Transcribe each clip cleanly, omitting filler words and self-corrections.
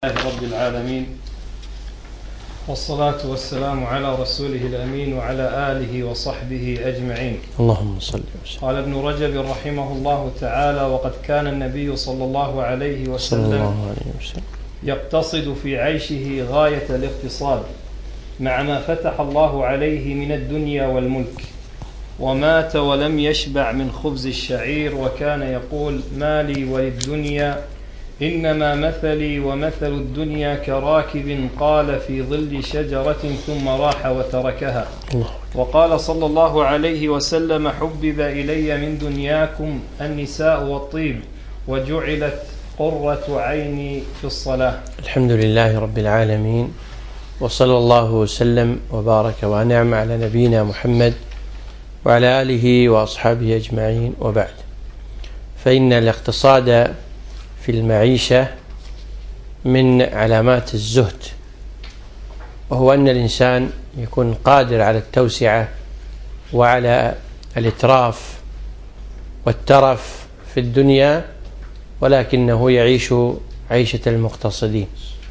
لله رب العالمين، والصلاة والسلام على رسوله الأمين وعلى آله وصحبه أجمعين. اللهم صل وسلم. قال ابن رجب رحمه الله تعالى: وقد كان النبي صلى الله عليه وسلم يقتصد في عيشه غاية الاقتصاد مع ما فتح الله عليه من الدنيا والملك، ومات ولم يشبع من خبز الشعير، وكان يقول: ما لي وللدنيا إنما مثلي ومثل الدنيا كراكب قال في ظل شجرة ثم راح وتركها. وقال صلى الله عليه وسلم: حبب إلي من دنياكم النساء والطيب، وجعلت قرة عيني في الصلاة. الحمد لله رب العالمين، وصلى الله وسلم وبارك وأنعم على نبينا محمد وعلى آله وأصحابه أجمعين، وبعد. فإن الاقتصاد في المعيشة من علامات الزهد، وهو أن الإنسان يكون قادر على التوسعة وعلى الإتراف والترف في الدنيا، ولكنه يعيش عيشة المقتصدين.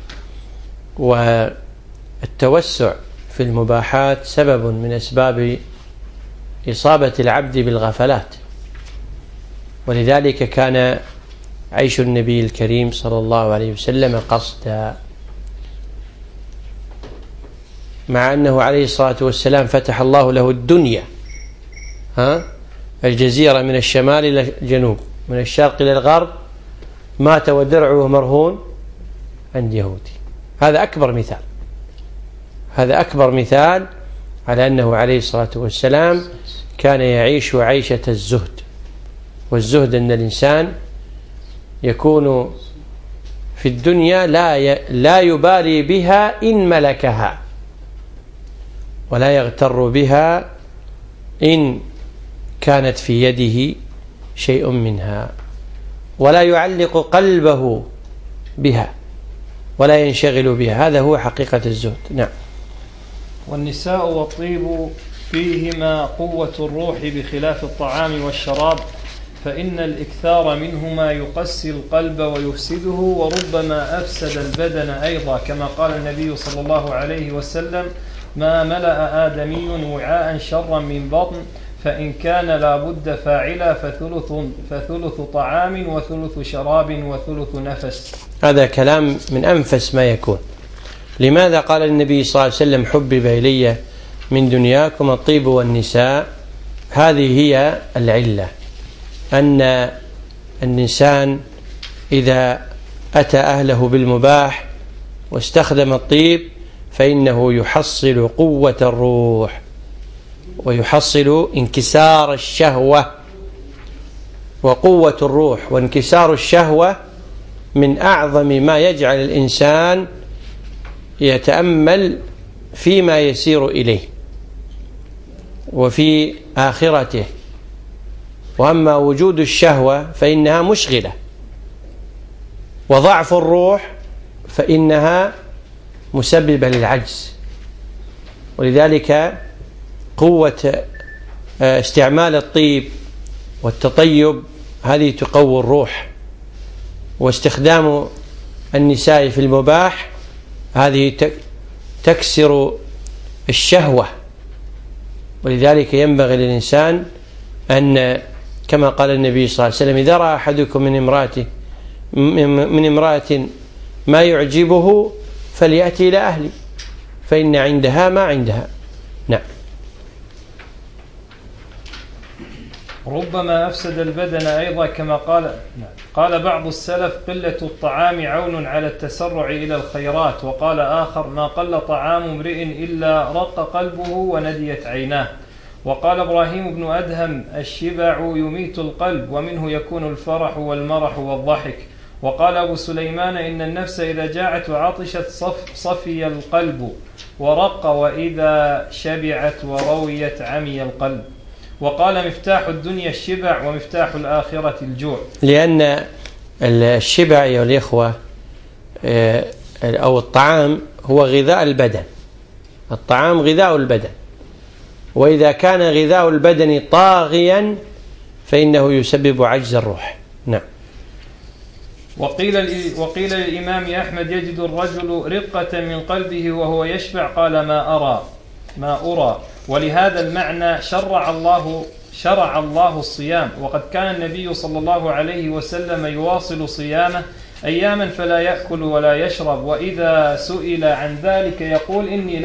والتوسع في المباحات سبب من أسباب إصابة العبد بالغفلات، ولذلك كان عيش النبي الكريم صلى الله عليه وسلم قصدا، مع أنه عليه الصلاة والسلام فتح الله له الدنيا، الجزيرة من الشمال إلى الجنوب، من الشرق إلى الغرب، مات ودرعه مرهون عند يهودي. هذا أكبر مثال على أنه عليه الصلاة والسلام كان يعيش عيشة الزهد. والزهد أن الإنسان يكون في الدنيا لا يبالي بها إن ملكها، ولا يغتر بها إن كانت في يده شيء منها، ولا يعلق قلبه بها ولا ينشغل بها. هذا هو حقيقة الزهد. نعم. والنساء والطيب فيهما قوة الروح بخلاف الطعام والشراب، فإن الإكثار منهما يقسي القلب ويفسده، وربما أفسد البدن أيضا، كما قال النبي صلى الله عليه وسلم: ما ملأ آدمي وعاء شرا من بطن، فإن كان لا بد فاعلا فثلث طعام وثلث شراب وثلث نفس. هذا كلام من أنفس ما يكون. لماذا قال النبي صلى الله عليه وسلم: حبب إلي من دنياكم الطيب والنساء؟ هذه هي العلة، أن الإنسان إذا أتى أهله بالمباح واستخدم الطيب فإنه يحصل قوة الروح ويحصل انكسار الشهوة. وقوة الروح وانكسار الشهوة من أعظم ما يجعل الإنسان يتأمل فيما يسير إليه وفي آخرته. وأما وجود الشهوة فإنها مشغلة، وضعف الروح فإنها مسببة للعجز. ولذلك قوة استعمال الطيب والتطيب هذه تقوي الروح، واستخدام النساء في المباح هذه تكسر الشهوة. ولذلك ينبغي للإنسان أن كما قال النبي صلى الله عليه وسلم: إذا رأى أحدكم من امرأة ما يعجبه فليأتي إلى أهلي فإن عندها ما عندها. نعم. ربما أفسد البدن أيضا، كما قال بعض السلف: قلة الطعام عون على التسرع إلى الخيرات. وقال آخر: ما قل طعام امرئ إلا رق قلبه ونديت عيناه. وقال إبراهيم بن أدهم: الشبع يميت القلب، ومنه يكون الفرح والمرح والضحك. وقال أبو سليمان: إن النفس إذا جاعت وعطشت صفي القلب ورق، وإذا شبعت ورويت عمي القلب. وقال: مفتاح الدنيا الشبع، ومفتاح الآخرة الجوع. لأن الشبع يا الإخوة أو الطعام هو غذاء البدن. الطعام غذاء البدن، وإذا كان غذاء البدن طاغيا فإنه يسبب عجز الروح. نعم. وقيل للإمام أحمد يجد الرجل رقة من قلبه وهو يشبع، قال ما أرى. ولهذا المعنى شرع الله الصيام، وقد كان النبي صلى الله عليه وسلم يواصل صيامه أياما فلا يأكل ولا يشرب، وإذا سئل عن ذلك يقول إني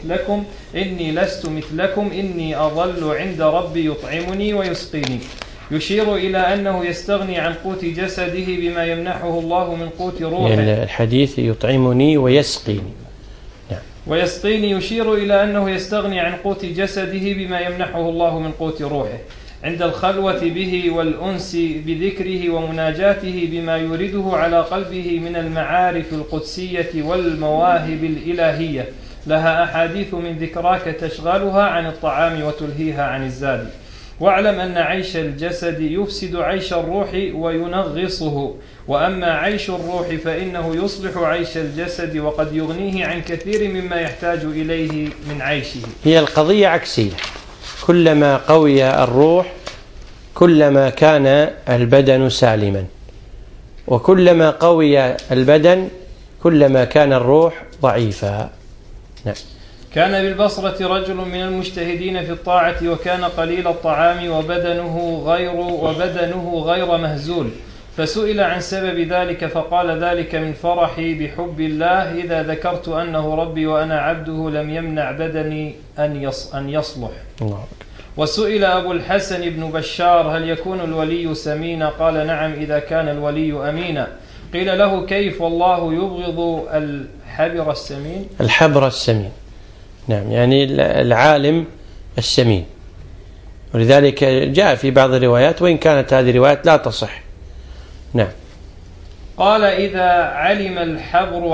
لست مثلكم إني أظل عند ربي يطعمني ويسقيني، يشير إلى أنه يستغني عن قوت جسده بما يمنحه الله من قوت روحه. يعني الحديث يطعمني ويسقيني. ويسقيني يشير إلى أنه يستغني عن قوت جسده بما يمنحه الله من قوت روحه عند الخلوة به والأنس بذكره ومناجاته بما يورده على قلبه من المعارف القدسية والمواهب الإلهية، لها أحاديث من ذكراك تشغلها عن الطعام وتلهيها عن الزاد. واعلم أن عيش الجسد يفسد عيش الروح وينغصه، وأما عيش الروح فإنه يصلح عيش الجسد وقد يغنيه عن كثير مما يحتاج إليه من عيشه. هي القضية عكسية، كلما قوي الروح كلما كان البدن سالما، وكلما قوي البدن كلما كان الروح ضعيفا. نعم. كان بالبصرة رجل من المجتهدين في الطاعة، وكان قليل الطعام وبدنه غير مهزول، فسئل عن سبب ذلك فقال ذلك من فرحي بحب الله، إذا ذكرت أنه ربي وأنا عبده لم يمنع بدني أن يصلح. وسئل أبو الحسن بن بشار هل يكون الولي سمينا؟ قال نعم إذا كان الولي أمينا. قيل له كيف والله يبغض الحبر السمين. نعم، يعني العالم السمين، ولذلك جاء في بعض الروايات وإن كانت هذه الروايات لا تصح. نعم. قال إذا علم الحبر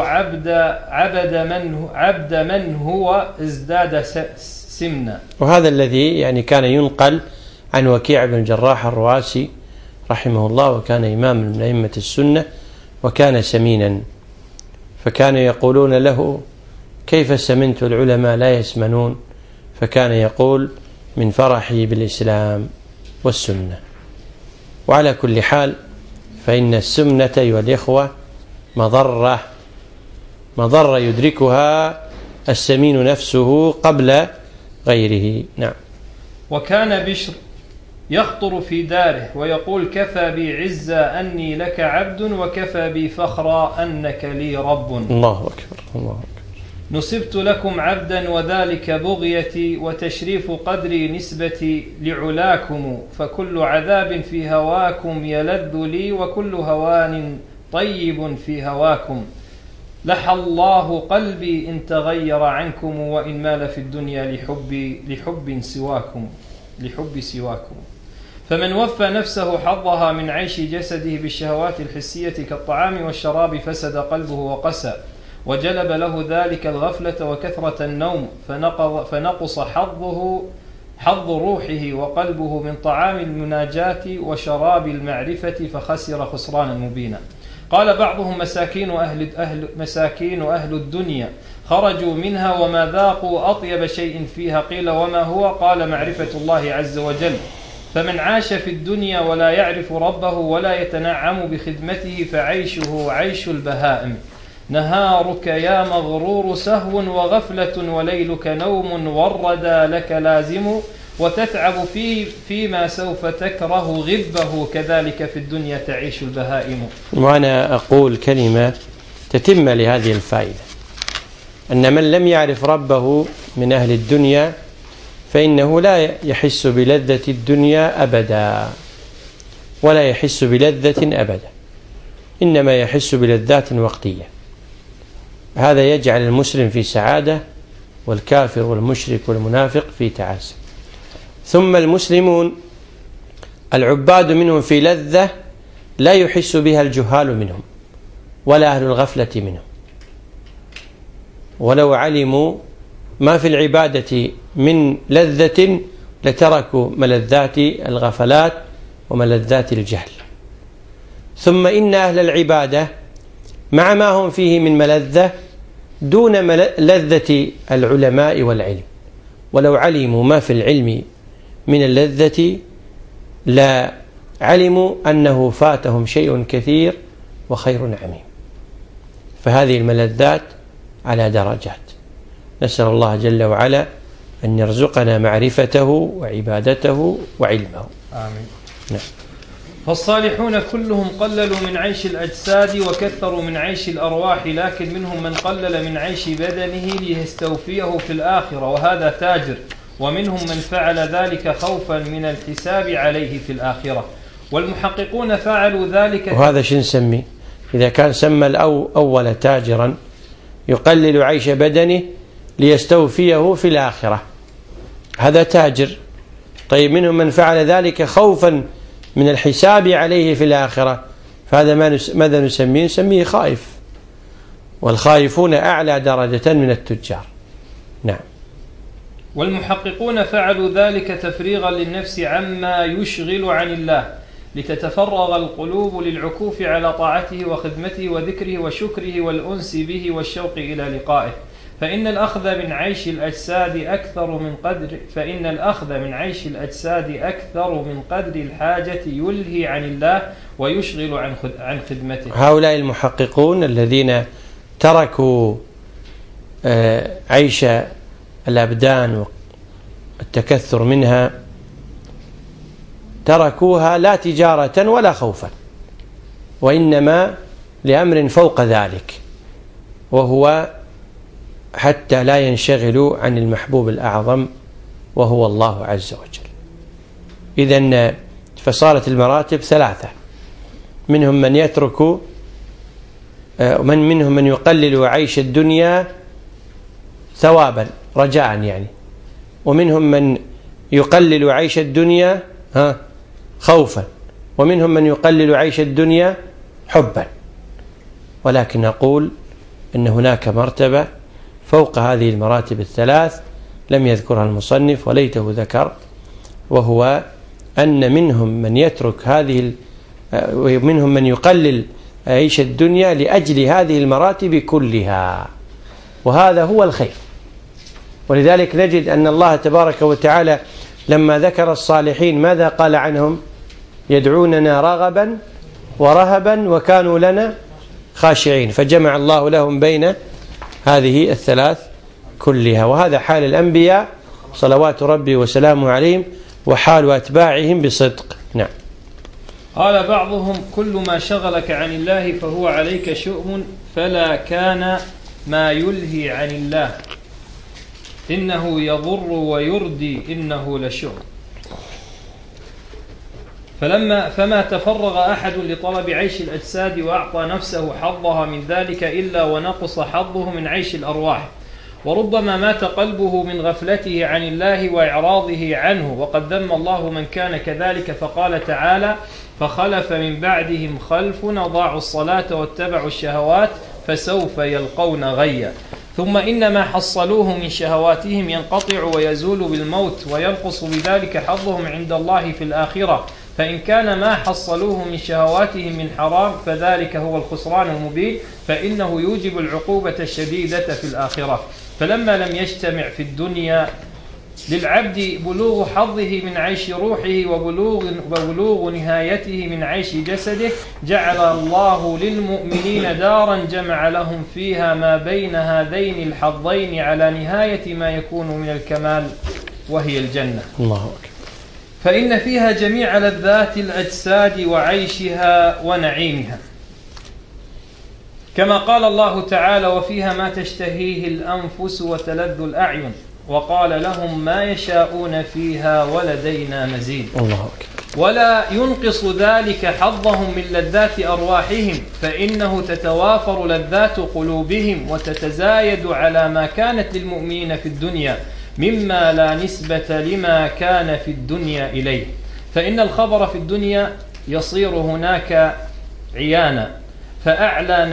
عبد من هو ازداد سمنا. وهذا الذي يعني كان ينقل عن وكيع بن الجراح الرواسي رحمه الله، وكان إمام من أئمة السنة وكان سمينا، فكانوا يقولون له كيف سمنت العلماء لا يسمنون؟ فكان يقول من فرحي بالإسلام والسنة. وعلى كل حال فإن السمنة أيها الإخوة مضرة يدركها السمين نفسه قبل غيره. نعم. وكان بشر يخطر في داره ويقول كفى بي عزة أني لك عبد، وكفى بي فخرا أنك لي رب. الله أكبر الله أكبر. نصبت لكم عبدا وذلك بغيتي، وتشريف قدري نسبتي لعلاكم، فكل عذاب في هواكم يلذ لي، وكل هوان طيب في هواكم. لحى الله قلبي إن تغير عنكم، وإن مال في الدنيا لحب سواكم. فمن وفى نفسه حظها من عيش جسده بالشهوات الحسية كالطعام والشراب فسد قلبه وقسى، وجلب له ذلك الغفلة وكثرة النوم، فنقص حظ روحه وقلبه من طعام المناجاة وشراب المعرفة، فخسر خسرانا مبينا. قال بعضهم مساكين أهل الدنيا خرجوا منها وما ذاقوا أطيب شيء فيها. قيل وما هو؟ قال معرفة الله عز وجل. فمن عاش في الدنيا ولا يعرف ربه ولا يتنعم بخدمته فعيشه عيش البهائم. نهارك يا مغرور سهو وغفلة، وليلك نوم والردى لك لازم، وتتعب فيما سوف تكره غبه، كذلك في الدنيا تعيش البهائم. وأنا أقول كلمة تتم لهذه الفائدة، أن من لم يعرف ربه من أهل الدنيا فإنه لا يحس بلذة الدنيا أبدا، ولا يحس بلذة أبدا، إنما يحس بلذات وقتية. هذا يجعل المسلم في سعادة، والكافر والمشرك والمنافق في تعاسة. ثم المسلمون العباد منهم في لذة لا يحس بها الجهال منهم ولا أهل الغفلة منهم، ولو علموا ما في العبادة من لذة لتركوا ملذات الغفلات وملذات الجهل. ثم إن أهل العبادة مع ما هم فيه من ملذة دون لذة العلماء والعلم، ولو علموا ما في العلم من اللذة لا علموا أنه فاتهم شيء كثير وخير عميم. فهذه الملذات على درجات، نسأل الله جل وعلا أن يرزقنا معرفته وعبادته وعلمه. آمين. نعم. فالصالحون كلهم قللوا من عيش الأجساد وكثروا من عيش الأرواح، لكن منهم من قلل من عيش بدنه ليستوفيه في الآخرة وهذا تاجر، ومنهم من فعل ذلك خوفا من الحساب عليه في الآخرة، والمحققون فعلوا ذلك. وهذا شو نسميه؟ إذا كان سمى الأول تاجرا يقلل عيش بدنه ليستوفيه في الآخرة، هذا تاجر. طيب منهم من فعل ذلك خوفا من الحساب عليه في الآخرة، فهذا ماذا نسميه؟ نسميه خائف، والخائفون أعلى درجة من التجار. نعم. والمحققون فعلوا ذلك تفريغا للنفس عما يشغل عن الله، لتتفرغ القلوب للعكوف على طاعته وخدمته وذكره وشكره والأنس به والشوق إلى لقائه، فإن الأخذ من عيش الأجساد أكثر من قدر الحاجة يلهي عن الله ويشغل عن خدمته. هؤلاء المحققون الذين تركوا عيش الأبدان والتكثر منها تركوها لا تجارة ولا خوفا، وإنما لأمر فوق ذلك، وهو حتى لا ينشغلوا عن المحبوب الأعظم وهو الله عز وجل. إذن فصارت المراتب ثلاثة، منهم من يترك منهم من يقلل عيش الدنيا ثوابا رجاء يعني، ومنهم من يقلل عيش الدنيا خوفا، ومنهم من يقلل عيش الدنيا حبا. ولكن نقول أن هناك مرتبة فوق هذه المراتب الثلاث لم يذكرها المصنف وليته ذكر، وهو أن منهم من يترك ومنهم من يقلل عيش الدنيا لأجل هذه المراتب كلها، وهذا هو الخير. ولذلك نجد أن الله تبارك وتعالى لما ذكر الصالحين ماذا قال عنهم؟ يدعوننا رغبا ورهبا وكانوا لنا خاشعين، فجمع الله لهم بين هذه الثلاث كلها، وهذا حال الأنبياء صلوات ربي وسلامه عليهم وحال أتباعهم بصدق. نعم. قال بعضهم: كل ما شغلك عن الله فهو عليك شؤم، فلا كان ما يلهي عن الله، إنه يضر ويردي إنه لشؤم. فما تفرغ أحد لطلب عيش الأجساد وأعطى نفسه حظها من ذلك إلا ونقص حظه من عيش الأرواح، وربما مات قلبه من غفلته عن الله وإعراضه عنه، وقد ذم الله من كان كذلك، فقال تعالى: فخلف من بعدهم خلف أضاعوا الصلاة واتبعوا الشهوات فسوف يلقون غيا. ثم إن ما حصلوه من شهواتهم ينقطع ويزول بالموت، وينقص بذلك حظهم عند الله في الآخرة، فإن كان ما حصلوه من شهواتهم من حرام فذلك هو الخسران المبين، فإنه يوجب العقوبة الشديدة في الآخرة. فلما لم يجتمع في الدنيا للعبد بلوغ حظه من عيش روحه وبلوغ نهايته من عيش جسده، جعل الله للمؤمنين دارا جمع لهم فيها ما بين هذين الحظين على نهاية ما يكون من الكمال، وهي الجنة. الله أكبر. فإن فيها جميع لذات الأجساد وعيشها ونعيمها، كما قال الله تعالى: وفيها ما تشتهيه الأنفس وتلذ الأعين، وقال لهم ما يشاءون فيها ولدينا مزيد. الله أكبر. ولا ينقص ذلك حظهم من لذات أرواحهم، فإنه تتوافر لذات قلوبهم وتتزايد على ما كانت للمؤمنين في الدنيا مما لا نسبة لما كان في الدنيا إليه، فإن الخبر في الدنيا يصير هناك عيانا، فأعلى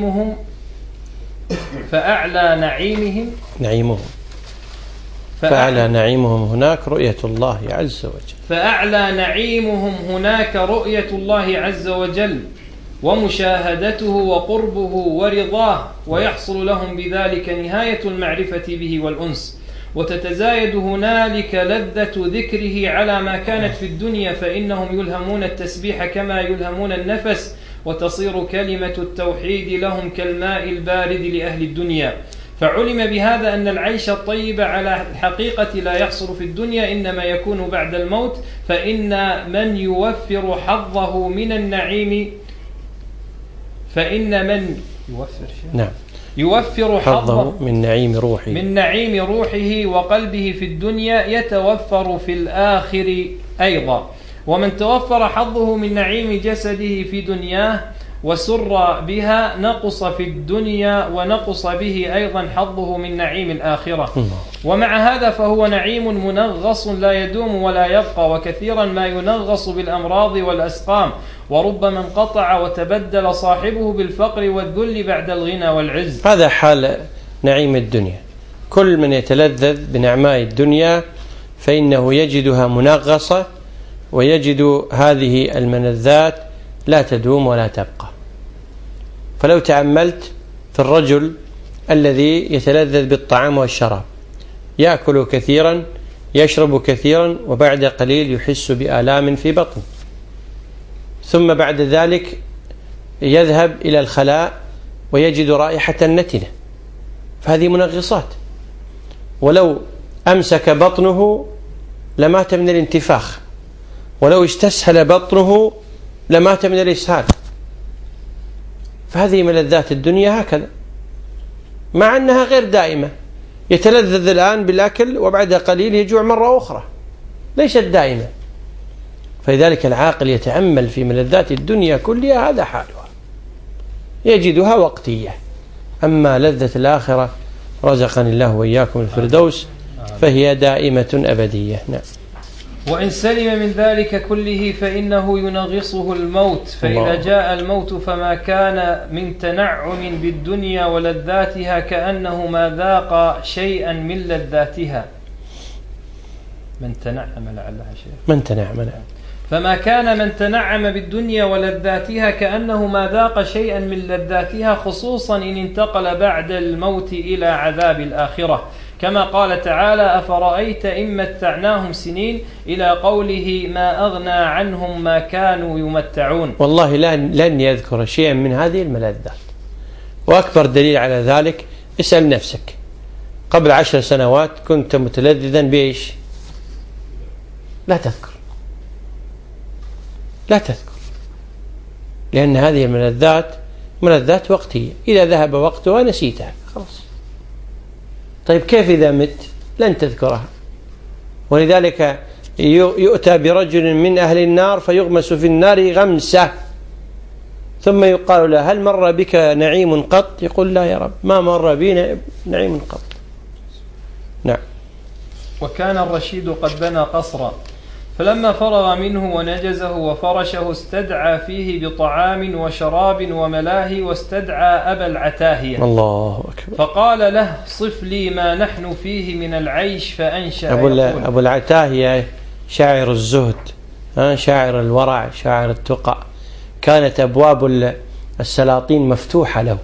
نعيمهم هناك رؤية الله عز وجل. فأعلى نعيمهم هناك رؤية الله عز وجل ومشاهدته وقربه ورضاه، ويحصل لهم بذلك نهاية المعرفة به والأنس، وتتزايد هنالك لذة ذكره على ما كانت في الدنيا، فإنهم يلهمون التسبيح كما يلهمون النفس، وتصير كلمة التوحيد لهم كالماء البارد لأهل الدنيا. فعلم بهذا أن العيش الطيب على الحقيقة لا يحصل في الدنيا، إنما يكون بعد الموت. فإن من يوفر حظه من النعيم يوفر حظه من نعيم روحه وقلبه في الدنيا يتوفر في الآخر أيضا. ومن توفر حظه من نعيم جسده في دنياه وسر بها نقص في الدنيا ونقص به أيضا حظه من نعيم الآخرة. ومع هذا فهو نعيم منغص لا يدوم ولا يبقى، وكثيرا ما ينغص بالأمراض والأسقام، وربما انقطع وتبدل صاحبه بالفقر والذل بعد الغنى والعز. هذا حال نعيم الدنيا. كل من يتلذذ بنعماء الدنيا فإنه يجدها منغصة، ويجد هذه الملذات لا تدوم ولا تبقى. فلو تأملت في الرجل الذي يتلذذ بالطعام والشراب، يأكل كثيرا يشرب كثيرا وبعد قليل يحس بآلام في بطنه، ثم بعد ذلك يذهب إلى الخلاء ويجد رائحة نتنة، فهذه منغصات. ولو أمسك بطنه لمات من الانتفاخ، ولو استسهل بطنه لمات من الإسهال. فهذه ملذات الدنيا هكذا، مع أنها غير دائمة. يتلذذ الآن بالأكل وبعد قليل يجوع مرة أخرى، ليست دائمة. فلذلك العاقل يتأمل في ملذات الدنيا كلها، هذا حالها، يجدها وقتية. أما لذة الآخرة رزقني الله وإياكم الفردوس فهي دائمة أبدية. نعم. وإن سلم من ذلك كله فإنه ينغصه الموت، فإذا جاء الموت فما كان من تنعم بالدنيا ولذاتها كأنه ما ذاق شيئا من لذاتها. من تنعم لعلها شيء. من تنعم. فما كان من تنعم بالدنيا ولذاتها كأنه ما ذاق شيئا من لذاتها، خصوصا إن انتقل بعد الموت إلى عذاب الآخرة، كما قال تعالى: أفرأيت إن متعناهم سنين، إلى قوله: ما أغنى عنهم ما كانوا يمتعون. والله لن يذكر شيئا من هذه الملذات. وأكبر دليل على ذلك اسأل نفسك، قبل 10 سنوات كنت متلذذا بإيش؟ لا تذكر، لأن هذه الملذات ملذات وقتية، إذا ذهب وقتها نسيتها خلاص. طيب كيف إذا مت؟ لن تذكرها. ولذلك يؤتى برجل من أهل النار فيغمس في النار غمسة، ثم يقال له: هل مر بك نعيم قط؟ يقول: لا يا رب، ما مر بي نعيم قط. نعم. وكان الرشيد قد بنى قصرا، فلما فرغ منه ونجزه وفرشه استدعى فيه بطعام وشراب وملاهي، واستدعى أبا العتاهية. الله أكبر. فقال له: صف لي ما نحن فيه من العيش. فأنشأ أبو العتاهية شاعر الزهد، شاعر الورع، شاعر التقى. كانت أبواب السلاطين مفتوحة له،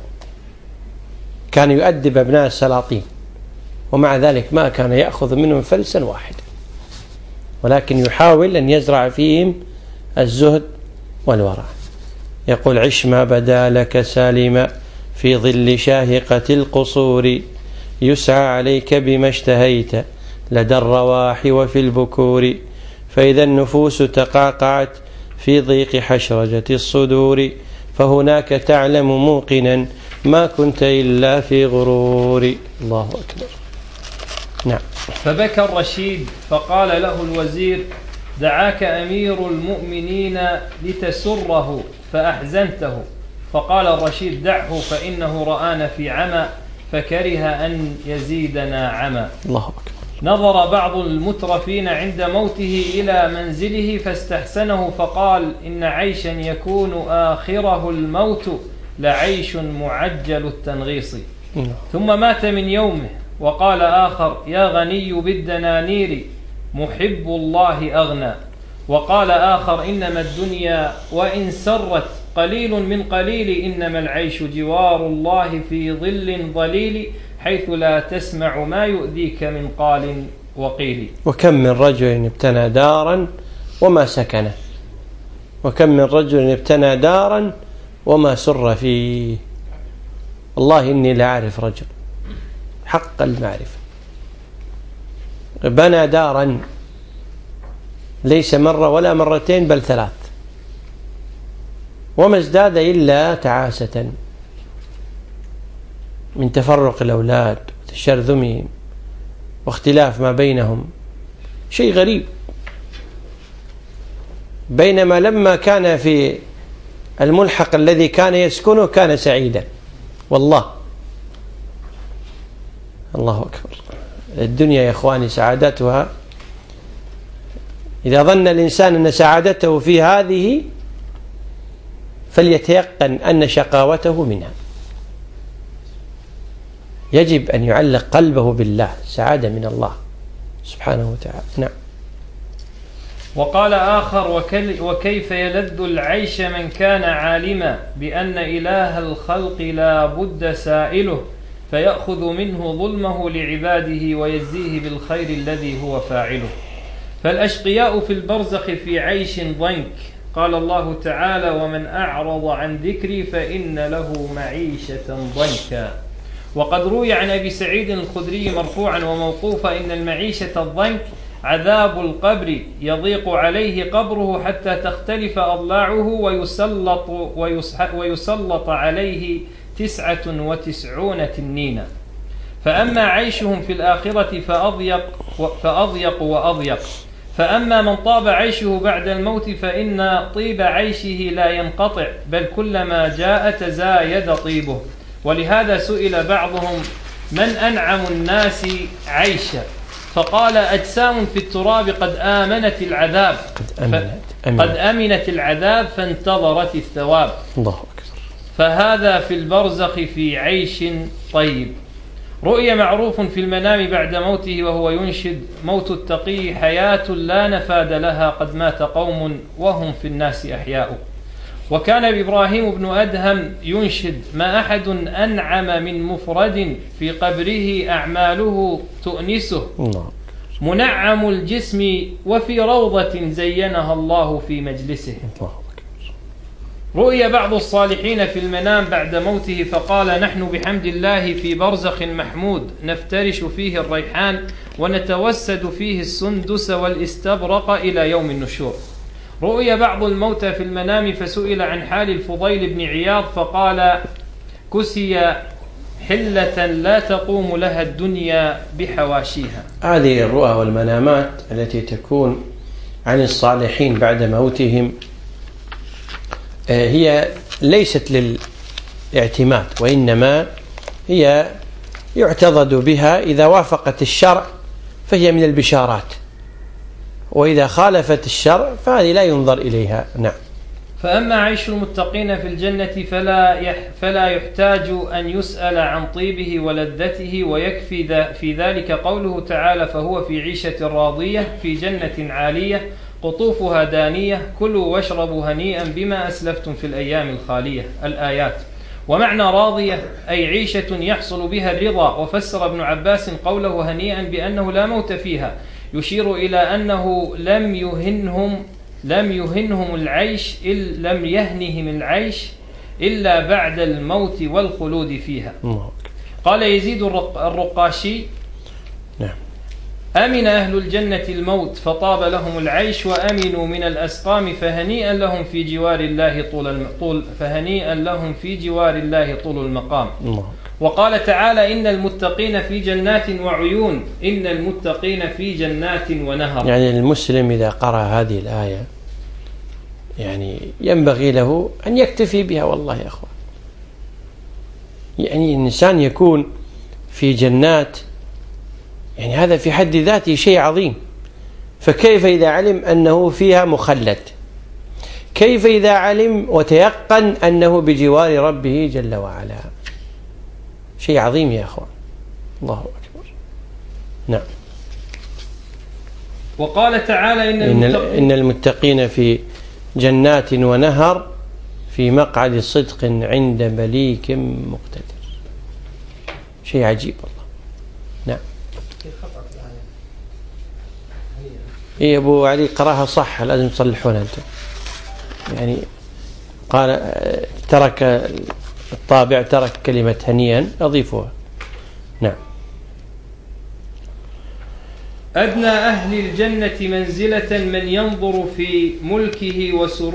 كان يؤدب أبناء السلاطين، ومع ذلك ما كان يأخذ منهم فلسا واحدا، ولكن يحاول أن يزرع فيهم الزهد والورع. يقول: عش ما بدا لك سالما في ظل شاهقة القصور، يسعى عليك بما اشتهيت لدى الرواح وفي البكور، فإذا النفوس تقاقعت في ضيق حشرجة الصدور، فهناك تعلم موقنا ما كنت إلا في غرور. الله أكبر. نعم. فبكى الرشيد فقال له الوزير: دعاك أمير المؤمنين لتسره فأحزنته. فقال الرشيد: دعه فإنه رآنا في عمى فكره أن يزيدنا عمى. الله أكبر. نظر بعض المترفين عند موته إلى منزله فاستحسنه، فقال: إن عيشا يكون آخره الموت لعيش معجل التنغيص. ثم مات من يومه. وقال آخر: يا غني بالدنانير محب الله أغنى. وقال آخر: إنما الدنيا وإن سرت قليل من قليل، إنما العيش جوار الله في ظل ظليل، حيث لا تسمع ما يؤذيك من قال وقيل. وكم من رجل ابتنى دارا وما سكنه، وكم من رجل ابتنى دارا وما سر فيه. والله إني لأعرف رجل حق المعرفة بنى دارا ليس مرة ولا مرتين بل 3، وما ازداد إلا تعاسة من تفرق الأولاد وتشرذمهم واختلاف ما بينهم، شيء غريب. بينما لما كان في الملحق الذي كان يسكنه كان سعيدا. والله الله أكبر. الدنيا يا إخواني سعادتها، إذا ظن الإنسان أن سعادته في هذه فليتيقن أن شقاوته منها. يجب أن يعلق قلبه بالله، سعادة من الله سبحانه وتعالى. نعم. وقال آخر: وكيف يلذ العيش من كان عالما بأن إله الخلق لا بد سائله، فيأخذ منه ظلمه لعباده ويجزيه بالخير الذي هو فاعله. فالأشقياء في البرزخ في عيش ضنك. قال الله تعالى: ومن أعرض عن ذكري فإن له معيشة ضنكا. وقد روي عن أبي سعيد الخدري مرفوعا وموقوفا: إن المعيشة الضنك عذاب القبر، يضيق عليه قبره حتى تختلف أضلاعه ويسلط عليه 99 تنينا. فأما عيشهم في الآخرة فأضيق وأضيق. فأما من طاب عيشه بعد الموت فإن طيب عيشه لا ينقطع، بل كلما جاء تزايد طيبه. ولهذا سئل بعضهم: من أنعم الناس عيشا؟ فقال: أجسام في التراب قد آمنت العذاب، قد أمنت العذاب فانتظرت الثواب. الله أكبر. فهذا في البرزخ في عيش طيب. رؤيا معروف في المنام بعد موته وهو ينشد: موت التقي حياة لا نفاد لها، قد مات قوم وهم في الناس أحياء. وكان إبراهيم بن أدهم ينشد: ما أحد أنعم من مفرد في قبره أعماله تؤنسه، منعم الجسم وفي روضة زينها الله في مجلسه. رؤي بعض الصالحين في المنام بعد موته فقال: نحن بحمد الله في برزخ محمود، نفترش فيه الريحان ونتوسد فيه السندس والاستبرق إلى يوم النشور. رؤي بعض الموتى في المنام فسئل عن حال الفضيل بن عياض فقال: كسي حلة لا تقوم لها الدنيا بحواشيها. هذه الرؤى والمنامات التي تكون عن الصالحين بعد موتهم هي ليست للاعتماد، وإنما هي يعتضد بها إذا وافقت الشرع فهي من البشارات، وإذا خالفت الشرع فهذه لا ينظر إليها. نعم. فأما عيش المتقين في الجنة فلا يحتاج أن يسأل عن طيبه ولذته، ويكفي في ذلك قوله تعالى: فهو في عيشة راضية في جنة عالية قطوفها دانية كلوا واشربوا هنيئا بما أسلفتم في الأيام الخالية. الآيات. ومعنى راضية أي عيشة يحصل بها الرضا. وفسر ابن عباس قوله هنيئا بأنه لا موت فيها، يشير إلى أنه لم يهنهم العيش إلا بعد الموت والخلود فيها. قال يزيد الرقاشي: نعم. أمن أهل الجنة الموت فطاب لهم العيش، وأمنوا من الأسقام فهنيئا لهم في جوار الله طول المقام. وقال تعالى: إن المتقين في جنات وعيون، إن المتقين في جنات ونهر. يعني المسلم إذا قرأ هذه الآية يعني ينبغي له أن يكتفي بها. والله يا أخوان، يعني الإنسان يكون في جنات، يعني هذا في حد ذاته شيء عظيم. فكيف إذا علم أنه فيها مخلد؟ كيف إذا علم وتيقن أنه بجوار ربه جل وعلا؟ شيء عظيم يا أخوان. الله أكبر. نعم. وقال تعالى: إن المتقين في جنات ونهر في مقعد صدق عند مليك مقتدر. شيء عجيب والله. نعم. إيه أبو علي قراها صح، لازم تصلحونها أنتم. يعني قال ترك الطابع ترك كلمة هنيئا أضيفها. نعم. أدنى أهل الجنة منزلة من ينظر في ملكه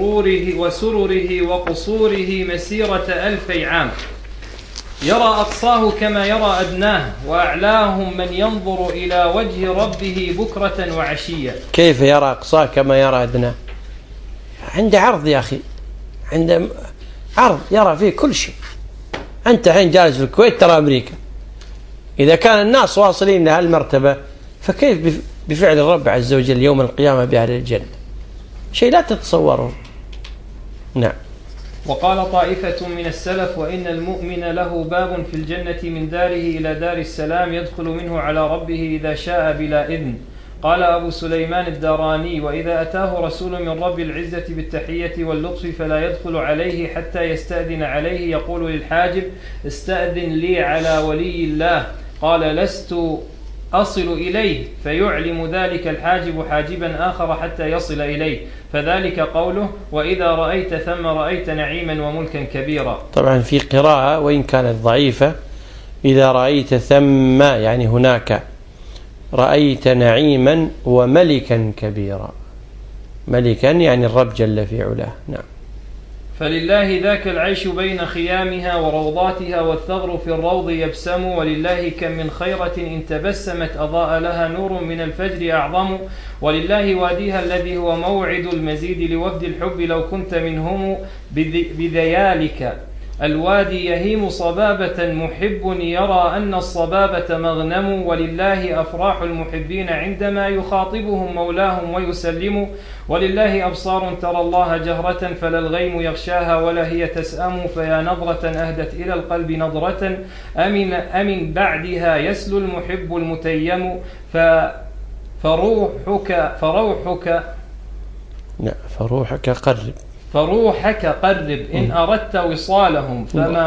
وسرره وقصوره مسيرة 2000 عام، يرى أقصاه كما يرى أدناه، وأعلاهم من ينظر إلى وجه ربه بكرة وعشية. كيف يرى أقصاه كما يرى أدناه؟ عنده عرض يا أخي، عنده عرض يرى فيه كل شيء. أنت حين جالس في الكويت ترى أمريكا، إذا كان الناس واصلين لهذه المرتبة فكيف بفعل الرب عز وجل يوم القيامة بأهل الجنة؟ شيء لا تتصوره. نعم. وقال طائفة من السلف: وإن المؤمن له باب في الجنة من داره إلى دار السلام يدخل منه على ربه إذا شاء بلا إذن. قال أبو سليمان الداراني: وإذا أتاه رسول من رب العزة بالتحية واللطف فلا يدخل عليه حتى يستأذن عليه، يقول للحاجب: استأذن لي على ولي الله. قال: لست أصل إليه، فيعلم ذلك الحاجب حاجبا آخر حتى يصل إليه، فذلك قوله: وإذا رأيت ثم رأيت نعيما وملكا كبيرا. طبعا في قراءة وإن كانت ضعيفة: إذا رأيت ثم، يعني هناك، رأيت نعيما وملكا كبيرا. ملكا يعني الرب جل في علاه. نعم. فلله ذاك العيش بين خيامها وروضاتها، والثغر في الروض يبسم، ولله كم من خيرة إن تبسمت أضاء لها نور من الفجر أعظم، ولله واديها الذي هو موعد المزيد لوفد الحب لو كنت منهم بذيالك الوادي يهيم صبابة محب يرى أن الصبابة مغنم، ولله أفراح المحبين عندما يخاطبهم مولاهم ويسلم، ولله أبصار ترى الله جهرة فلا الغيم يغشاها ولا هي تسأم، فيا نظرة أهدت إلى القلب نظرة أمن بعدها يسلو المحب المتيم، فروحك قرب إن أردت وصالهم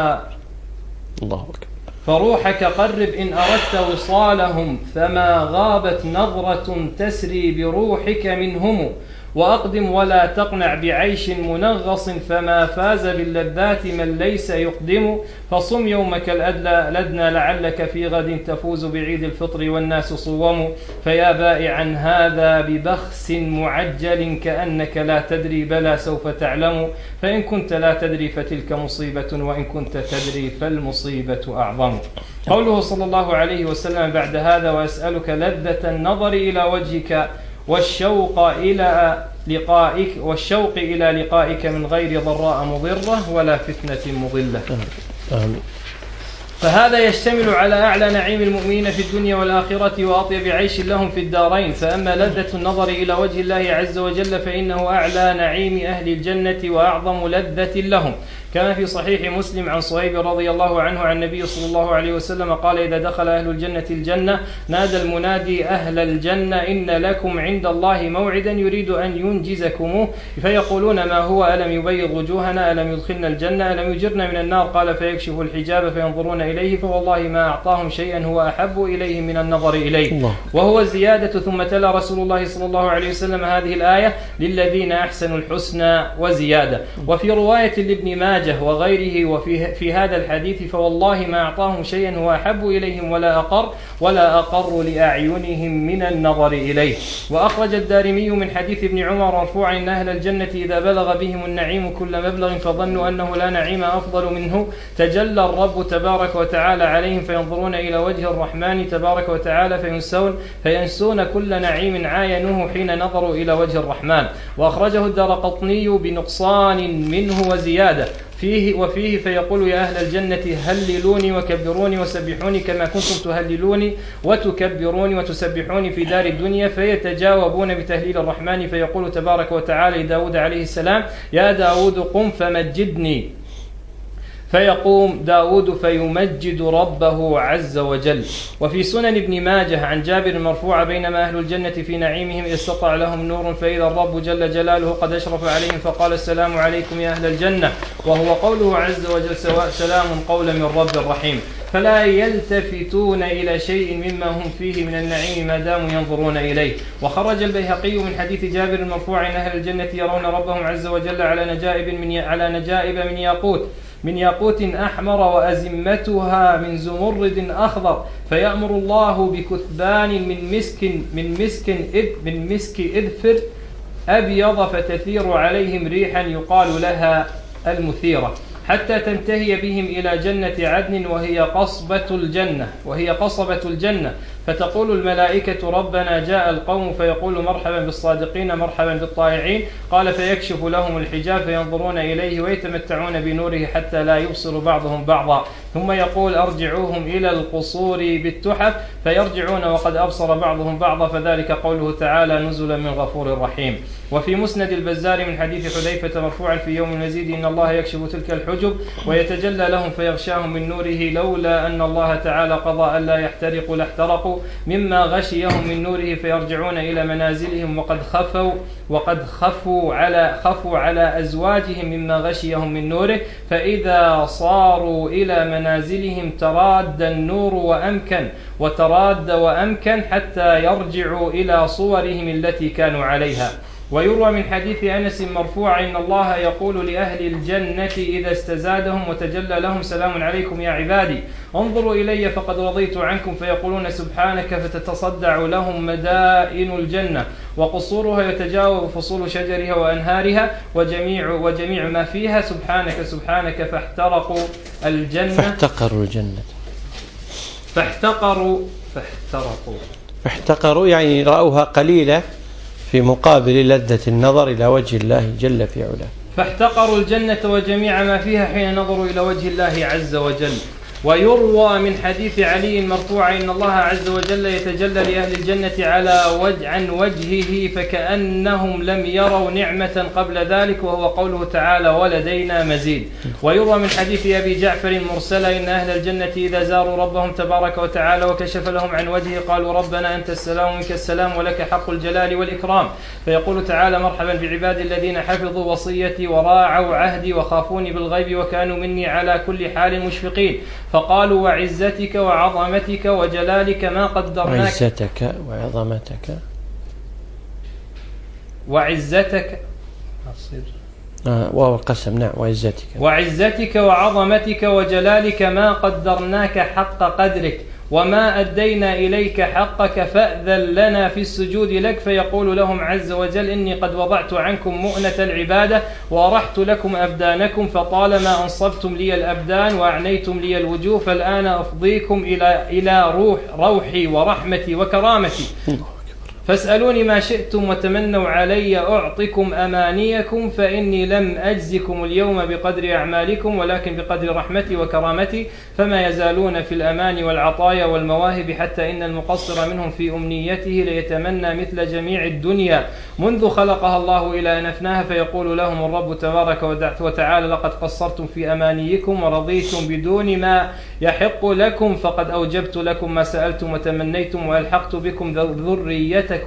فما غابت نظرة تسري بروحك منهم، وأقدم ولا تقنع بعيش منغص فما فاز باللذات من ليس يقدم، فصم يومك الأدنى لعلك في غد تفوز بعيد الفطر والناس صوم، فيا بائعا هذا ببخس معجل كأنك لا تدري بلى سوف تعلم، فإن كنت لا تدري فتلك مصيبة وإن كنت تدري فالمصيبة أعظم. قوله صلى الله عليه وسلم بعد هذا: وأسألك لذة النظر إلى وجهك والشوق إلى لقائك من غير ضراء مضرة ولا فتنة مضلة. آمين. فهذا يشتمل على أعلى نعيم المؤمنين في الدنيا والآخرة وأطيب عيش لهم في الدارين. فأما لذة النظر إلى وجه الله عز وجل فإنه أعلى نعيم أهل الجنة وأعظم لذة لهم، كما في صحيح مسلم عن صهيب رضي الله عنه عن النبي صلى الله عليه وسلم قال: إذا دخل أهل الجنة الجنة نادى المنادي أهل الجنة إن لكم عند الله موعدا يريد أن ينجزكموه، فيقولون: ما هو؟ ألم يبيض وجوهنا؟ ألم يدخلنا الجنة؟ ألم يجرنا من النار؟ قال: فيكشف الحجاب فينظرون إليه، فوالله ما أعطاهم شيئا هو أحب إليهم من النظر إليه، وهو زيادة. ثم تلا رسول الله صلى الله عليه وسلم هذه الآية: للذين أحسنوا الحسنى وزيادة. وفي رواية لابن ماجه وغيره وفي هذا الحديث: فوالله ما أعطاهم شيئا هو أحب إليهم ولا أقر لأعينهم من النظر إليه. وأخرج الدارمي من حديث ابن عمر مرفوعا: إن أهل الجنة إذا بلغ بهم النعيم كل مبلغ فظنوا أنه لا نعيم أفضل منه تجلى الرب تبارك وتعالى عليهم، فينظرون إلى وجه الرحمن تبارك وتعالى فينسون كل نعيم عاينوه حين نظروا إلى وجه الرحمن. وأخرجه الدارقطني بنقصان منه وزيادة وفيه: فيقول: يا أهل الجنة هللوني وكبروني وسبحوني كما كنتم تهللوني وتكبروني وتسبحوني في دار الدنيا، فيتجاوبون بتهليل الرحمن، فيقول تبارك وتعالى لداود عليه السلام: يا داود قم فمجدني، فيقوم داود فيمجد ربه عز وجل. وفي سنن ابن ماجه عن جابر مرفوع: بينما أهل الجنة في نعيمهم استطاع لهم نور فإذا الرب جل جلاله قد أشرف عليهم فقال: السلام عليكم يا أهل الجنة، وهو قوله عز وجل: سلام قولا من رب رحيم. فلا يلتفتون إلى شيء مما هم فيه من النعيم ما داموا ينظرون إليه. وخرج البيهقي من حديث جابر مرفوعا أن أهل الجنة يرون ربهم عز وجل على نجائب من ياقوت أحمر وأزمتها من زمرد أخضر، فيأمر الله بكثبان من مسك إذفر أبيض فتثير عليهم ريحا يقال لها المثيرة، حتى تنتهي بهم إلى جنة عدن وهي قصبة الجنة، فتقول الملائكة ربنا جاء القوم، فيقول مرحبا بالصادقين مرحبا بالطائعين، قال فيكشف لهم الحجاب فينظرون إليه ويتمتعون بنوره حتى لا يبصر بعضهم بعضا، ثم يقول أرجعوهم إلى القصور بالتحف، فيرجعون وقد أبصر بعضهم بعضا، فذلك قوله تعالى نزلا من غفور رحيم. وفي مسند البزار من حديث حذيفة مرفوعا في يوم المزيد إن الله يكشف تلك الحجب ويتجلى لهم فيغشاهم من نوره، لولا أن الله تعالى قضى ألا يحترقوا لاحترقوا مما غشيهم من نوره، فيرجعون إلى منازلهم وقد خفوا على أزواجهم مما غشيهم من نوره، فإذا صاروا إلى منازلهم تراد النور وأمكن حتى يرجعوا إلى صورهم التي كانوا عليها. ويروى من حديث أنس مرفوعا إن الله يقول لأهل الجنة إذا استزادهم وتجلى لهم سلام عليكم يا عبادي انظروا إلي فقد رضيت عنكم، فيقولون سبحانك، فتتصدع لهم مدائن الجنة وقصورها يتجاوب فصول شجرها وأنهارها وجميع ما فيها، سبحانك فاحترقوا فاحتقروا يعني رأوها قليلة في مقابل لذة النظر إلى وجه الله جل في علاه. فاحتقروا الجنة وجميع ما فيها حين نظروا إلى وجه الله عز وجل. ويروى من حديث علي مرفوعا إن الله عز وجل يتجلى لأهل الجنة عن وجهه فكأنهم لم يروا نعمة قبل ذلك، وهو قوله تعالى ولدينا مزيد. ويروى من حديث أبي جعفر مرسلا إن أهل الجنة إذا زاروا ربهم تبارك وتعالى وكشف لهم عن وجهه قالوا ربنا أنت السلام منك السلام ولك حق الجلال والإكرام، فيقول تعالى مرحبا بعبادي الذين حفظوا وصيتي وراعوا عهدي وخافوني بالغيب وكانوا مني على كل حال مشفقين، فقالوا وعزتك وعظمتك وجلالك ما قدرناك وعزتك والقسم نعم وعزتك وعظمتك وجلالك ما قدرناك حق قدرك وما أدينا إليك حقك فأذن لنا في السجود لك، فيقول لهم عز وجل إني قد وضعت عنكم مؤنة العبادة وأرحت لكم أبدانكم، فطالما أنصبتم لي الأبدان وأعنيتم لي الوجوه فالآن أفضيكم إلى روحي ورحمتي وكرامتي، فاسألوني ما شئتم وتمنوا علي أعطكم أمانيكم، فإني لم أجزكم اليوم بقدر أعمالكم ولكن بقدر رحمتي وكرامتي، فما يزالون في الأمان والعطايا والمواهب حتى إن المقصر منهم في أمنيته ليتمنى مثل جميع الدنيا منذ خلقها الله إلى أن أفناها، فيقول لهم الرب تبارك وتعالى لقد قصرتم في أمانيكم ورضيتم بدون ما يحق لكم، فقد أوجبت لكم ما سألتم وتمنيتم وألحقت بكم ذريتكم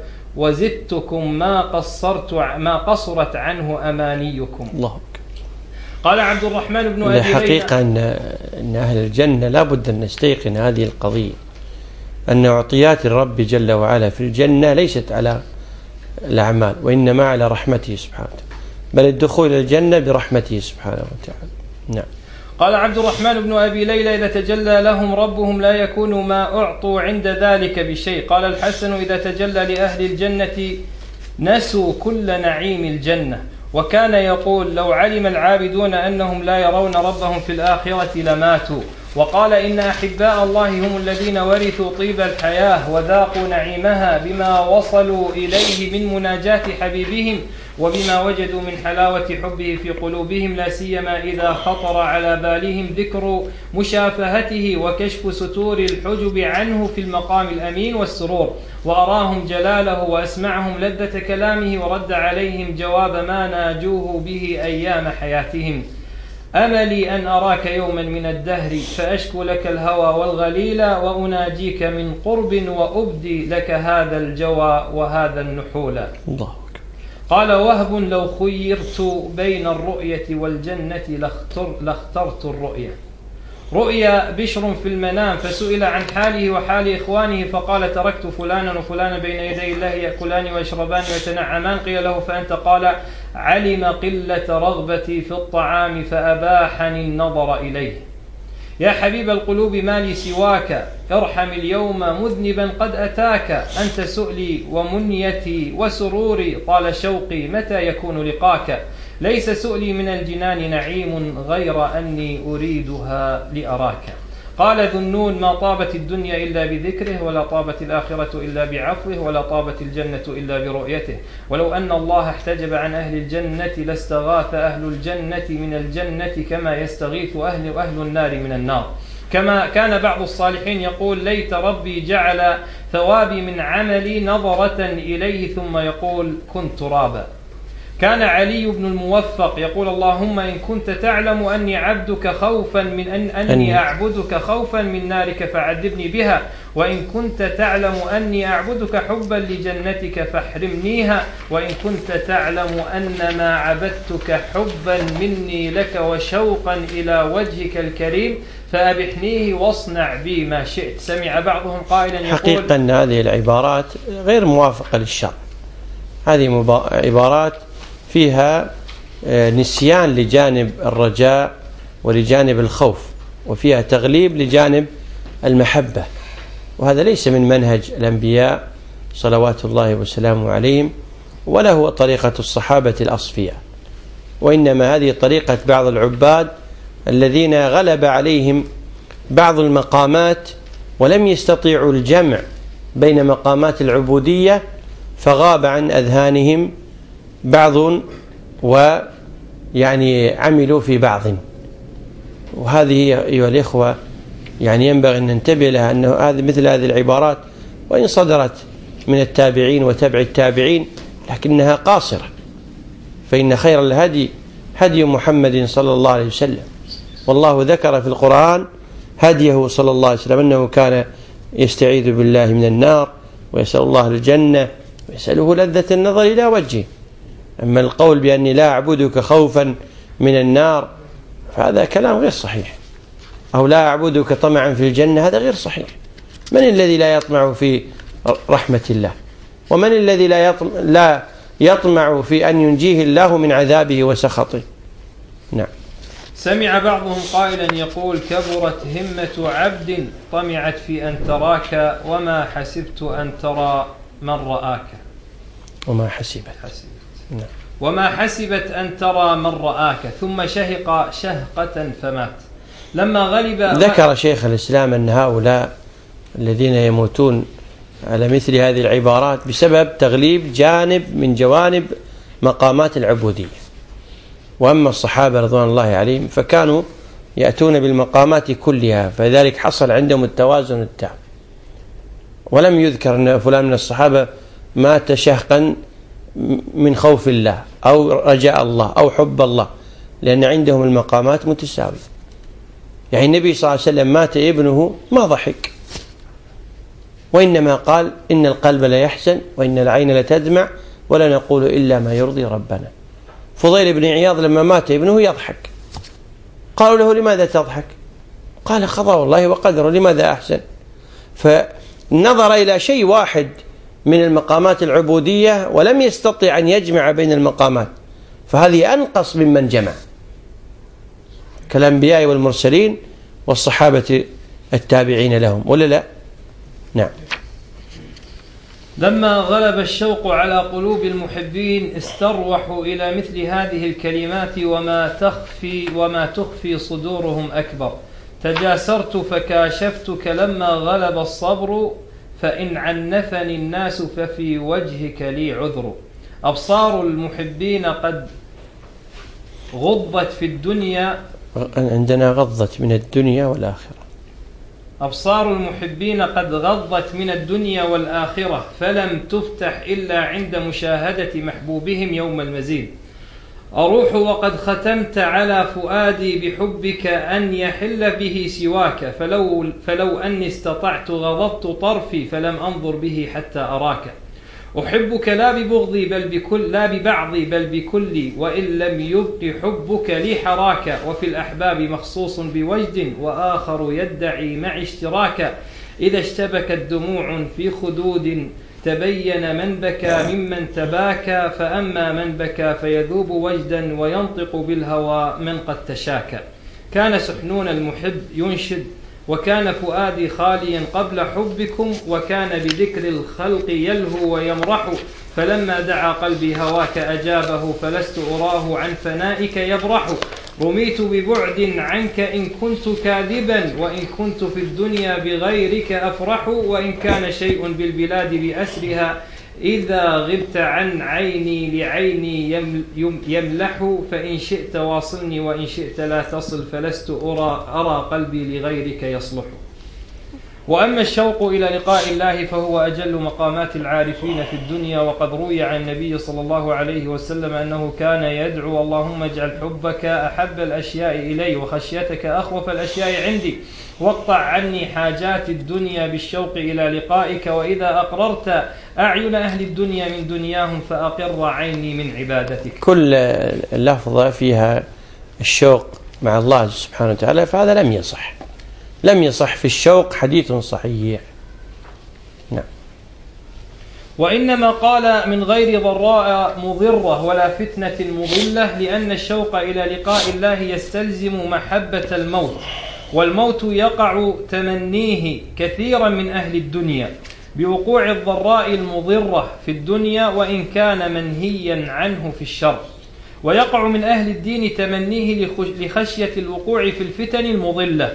وزدتكم ما قصرت عنه أمانيكم. الله. قال عبد الرحمن بن أبي ليلى الحقيقة أن أهل الجنة لا بد أن نستيقن هذه القضية، أن عطيات الرب جل وعلا في الجنة ليست على الأعمال وإنما على رحمته سبحانه، بل الدخول إلى الجنة برحمته سبحانه وتعالى. نعم. قال عبد الرحمن بن أبي ليلى إذا تجلى لهم ربهم لا يكون ما أعطوا عند ذلك بشيء. قال الحسن إذا تجلى لأهل الجنة نسوا كل نعيم الجنة، وكان يقول لو علم العابدون أنهم لا يرون ربهم في الآخرة لماتوا. وقال إن أحباء الله هم الذين ورثوا طيب الحياة وذاقوا نعيمها بما وصلوا إليه من مناجاة حبيبهم وبما وجدوا من حلاوة حبه في قلوبهم، لا سيما إذا خطر على بالهم ذكر مشافهته وكشف ستور الحجب عنه في المقام الأمين والسرور، وأراهم جلاله وأسمعهم لذة كلامه ورد عليهم جواب ما ناجوه به أيام حياتهم. أملي أن أراك يوما من الدهر فأشكو لك الهوى والغليل وأناجيك من قرب وأبدي لك هذا الجوى وهذا النحول. الله. قال وهب لو خيرت بين الرؤية والجنة لاخترت الرؤية. رؤيا بشر في المنام فسئل عن حاله وحال إخوانه فقال تركت فلانا وفلانا بين يدي الله يأكلان ويشربان ويتنعمان. قيل له فأنت؟ قال علم قلة رغبتي في الطعام فأباحني النظر إليه. يا حبيب القلوب ما لي سواك ارحم اليوم مذنبا قد أتاك. أنت سؤلي ومنيتي وسروري طال شوقي متى يكون لقاك. ليس سؤلي من الجنان نعيم غير أني أريدها لأراك. قال ذو النون ما طابت الدنيا إلا بذكره ولا طابت الآخرة إلا بعفوه ولا طابت الجنة إلا برؤيته. ولو أن الله احتجب عن أهل الجنة لاستغاث أهل الجنة من الجنة كما يستغيث أهل النار من النار. كما كان بعض الصالحين يقول ليت ربي جعل ثوابي من عملي نظرة إليه ثم يقول كنت ترابا. كان علي بن الموفق يقول اللهم إن كنت تعلم أني عبدك خوفا من أني أعبدك خوفا من نارك فعذبني بها، وإن كنت تعلم أني أعبدك حبا لجنتك فاحرمنيها، وإن كنت تعلم أن ما عبدتك حبا مني لك وشوقا إلى وجهك الكريم فأبحنيه واصنع بي ما شئت. سمع بعضهم قائلا يقول حقيقة أن هذه العبارات غير موافقة للشرع. هذه عبارات فيها نسيان لجانب الرجاء ولجانب الخوف، وفيها تغليب لجانب المحبة، وهذا ليس من منهج الأنبياء صلوات الله وسلامه عليهم، ولا هو طريقة الصحابة الأصفياء، وإنما هذه طريقة بعض العباد الذين غلب عليهم بعض المقامات ولم يستطيعوا الجمع بين مقامات العبودية فغاب عن أذهانهم بعض ويعني عملوا في بعض. وهذه أيها الإخوة يعني ينبغي أن ننتبه لها، أنه مثل هذه العبارات وإن صدرت من التابعين وتبع التابعين لكنها قاصرة، فإن خير الهدي هدي محمد صلى الله عليه وسلم، والله ذكر في القرآن هديه صلى الله عليه وسلم أنه كان يستعيذ بالله من النار ويسأل الله الجنة ويسأله لذة النظر إلى وجهه. أما القول بأني لا أعبدك خوفا من النار فهذا كلام غير صحيح، أو لا أعبدك طمعا في الجنة هذا غير صحيح. من الذي لا يطمع في رحمة الله؟ ومن الذي لا يطمع في أن ينجيه الله من عذابه وسخطه؟ نعم. سمع بعضهم قائلا يقول كبرت همة عبد طمعت في أن تراك وما حسبت أن ترى من رآك. وما حسبت نعم. وما حسبت أن ترى من رآك. ثم شهق شهقة فمات. لما غلب ذكر شيخ الإسلام أن هؤلاء الذين يموتون على مثل هذه العبارات بسبب تغليب جانب من جوانب مقامات العبودية. وأما الصحابة رضوان الله عليهم فكانوا يأتون بالمقامات كلها، فذلك حصل عندهم التوازن التام. ولم يذكر أن فلان من الصحابة مات شهقا من خوف الله أو رجاء الله أو حب الله، لأن عندهم المقامات متساوية. يعني النبي صلى الله عليه وسلم مات ابنه ما ضحك، وإنما قال إن القلب لا يحزن وإن العين لتدمع ولا نقول إلا ما يرضي ربنا. فضيل بن عياض لما مات ابنه يضحك، قالوا له لماذا تضحك؟ قال قضاء الله وقدره لماذا أحزن؟ فنظر إلى شيء واحد من المقامات العبودية ولم يستطع أن يجمع بين المقامات، فهذه أنقص ممن جمع كالأنبياء والمرسلين والصحابة التابعين لهم، ولا لا؟ نعم. لما غلب الشوق على قلوب المحبين استروحوا إلى مثل هذه الكلمات وما تخفي صدورهم أكبر. تجاسرت فكاشفتك لما غلب الصبر، فإن عنفني الناس ففي وجهك لي عذر. أبصار المحبين قد غضت في الدنيا، عندنا غضت من الدنيا والآخرة. أبصار المحبين قد غضت من الدنيا والآخرة، فلم تفتح إلا عند مشاهدة محبوبهم يوم المزيد. أروح وقد ختمت على فؤادي بحبك أن يحل به سواك، فلو أني استطعت غضضت طرفي فلم أنظر به حتى أراك. أحبك لا ببغضي لا ببعضي بل بكلي، وإن لم يبق حبك لي حراك، وفي الأحباب مخصوص بوجد وآخر يدعي مع اشتراك. إذا اشتبكت دموع في خدود تبين من بكى ممن تباكى، فأما من بكى فيذوب وجدا وينطق بالهوى من قد تشاكى. كان سحنون المحب ينشد وكان فؤادي خاليا قبل حبكم، وكان بذكر الخلق يلهو ويمرح، فلما دعا قلبي هواك أجابه، فلست أراه عن فنائك يبرح. رميت ببعد عنك إن كنت كاذبا، وإن كنت في الدنيا بغيرك أفرح، وإن كان شيء بالبلاد بأسرها إذا غبت عن عيني لعيني يملح، فإن شئت واصلني وإن شئت لا تصل، فلست أرى قلبي لغيرك يصلح. وأما الشوق إلى لقاء الله فهو أجل مقامات العارفين في الدنيا، وقد روي عن النبي صلى الله عليه وسلم أنه كان يدعو اللهم اجعل حبك أحب الأشياء إلي وخشيتك أخوف الأشياء عندي، واقطع عني حاجات الدنيا بالشوق إلى لقائك، وإذا أقررت أعين أهل الدنيا من دنياهم فأقر عيني من عبادتك. كل لفظة فيها الشوق مع الله سبحانه وتعالى فهذا لم يصح في الشوق حديث صحيح. نعم. وإنما قال من غير ضراء مضرة ولا فتنة مضلة، لأن الشوق إلى لقاء الله يستلزم محبة الموت، والموت يقع تمنيه كثيرا من أهل الدنيا بوقوع الضراء المضرة في الدنيا، وإن كان منهيا عنه في الشر، ويقع من أهل الدين تمنيه لخشية الوقوع في الفتن المضلة.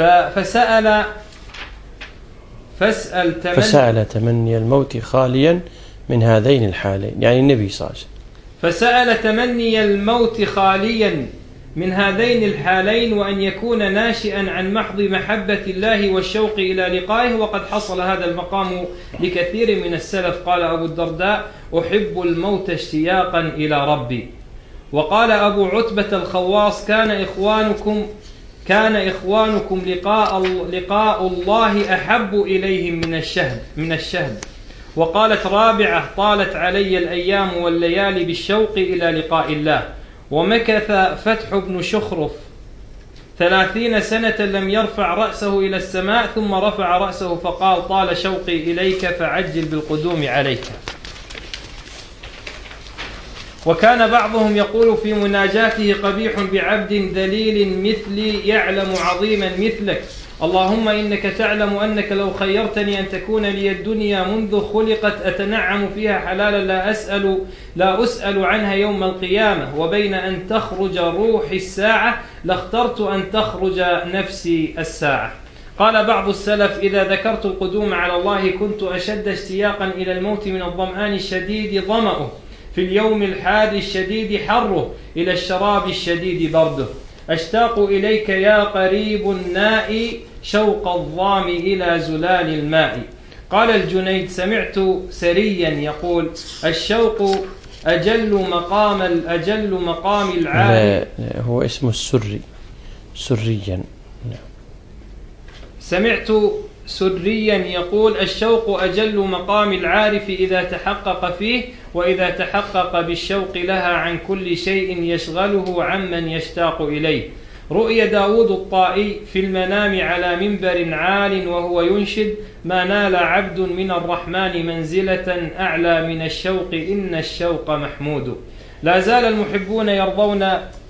فسأل تمني الموت خاليا من هذين الحالين، يعني النبي صلى الله عليه وسلم فسأل تمني الموت خاليا من هذين الحالين، وأن يكون ناشئا عن محض محبة الله والشوق إلى لقائه، وقد حصل هذا المقام لكثير من السلف. قال أبو الدرداء: أحب الموت اشتياقا إلى ربي. وقال أبو عتبة الخواص: كان إخوانكم لقاء الله أحب إليهم من الشهد. وقالت رابعة: طالت علي الأيام والليالي بالشوق إلى لقاء الله. ومكث فتح بن شخرف 30 سنة لم يرفع رأسه إلى السماء، ثم رفع رأسه فقال: طال شوقي إليك فعجل بالقدوم عليك. وكان بعضهم يقول في مناجاته: قبيح بعبد ذليل مثلي يعلم عظيما مثلك، اللهم إنك تعلم أنك لو خيرتني أن تكون لي الدنيا منذ خلقت أتنعم فيها حلالا لا أسأل عنها يوم القيامة، وبين أن تخرج روحي الساعة لاخترت أن تخرج نفسي الساعة. قال بعض السلف: إذا ذكرت القدوم على الله كنت أشد اشتياقا إلى الموت من الظمآن الشديد ظمأه، في اليوم الحار الشديد حره، إلى الشراب الشديد برده. أشتاق إليك يا قريب النائي، شوق الظام إلى زلال الماء. قال الجنيد: سمعت سريا يقول: الشوق أجل مقام العالم. هو اسمه السري سريا. سمعت سريا يقول: الشوق أجل مقام العارف إذا تحقق فيه، وإذا تحقق بالشوق لها عن كل شيء يشغله عمن يشتاق إليه. رؤي داود الطائي في المنام على منبر عال وهو ينشد: ما نال عبد من الرحمن منزلة أعلى من الشوق، إن الشوق محمود. لا زال المحبون يرضون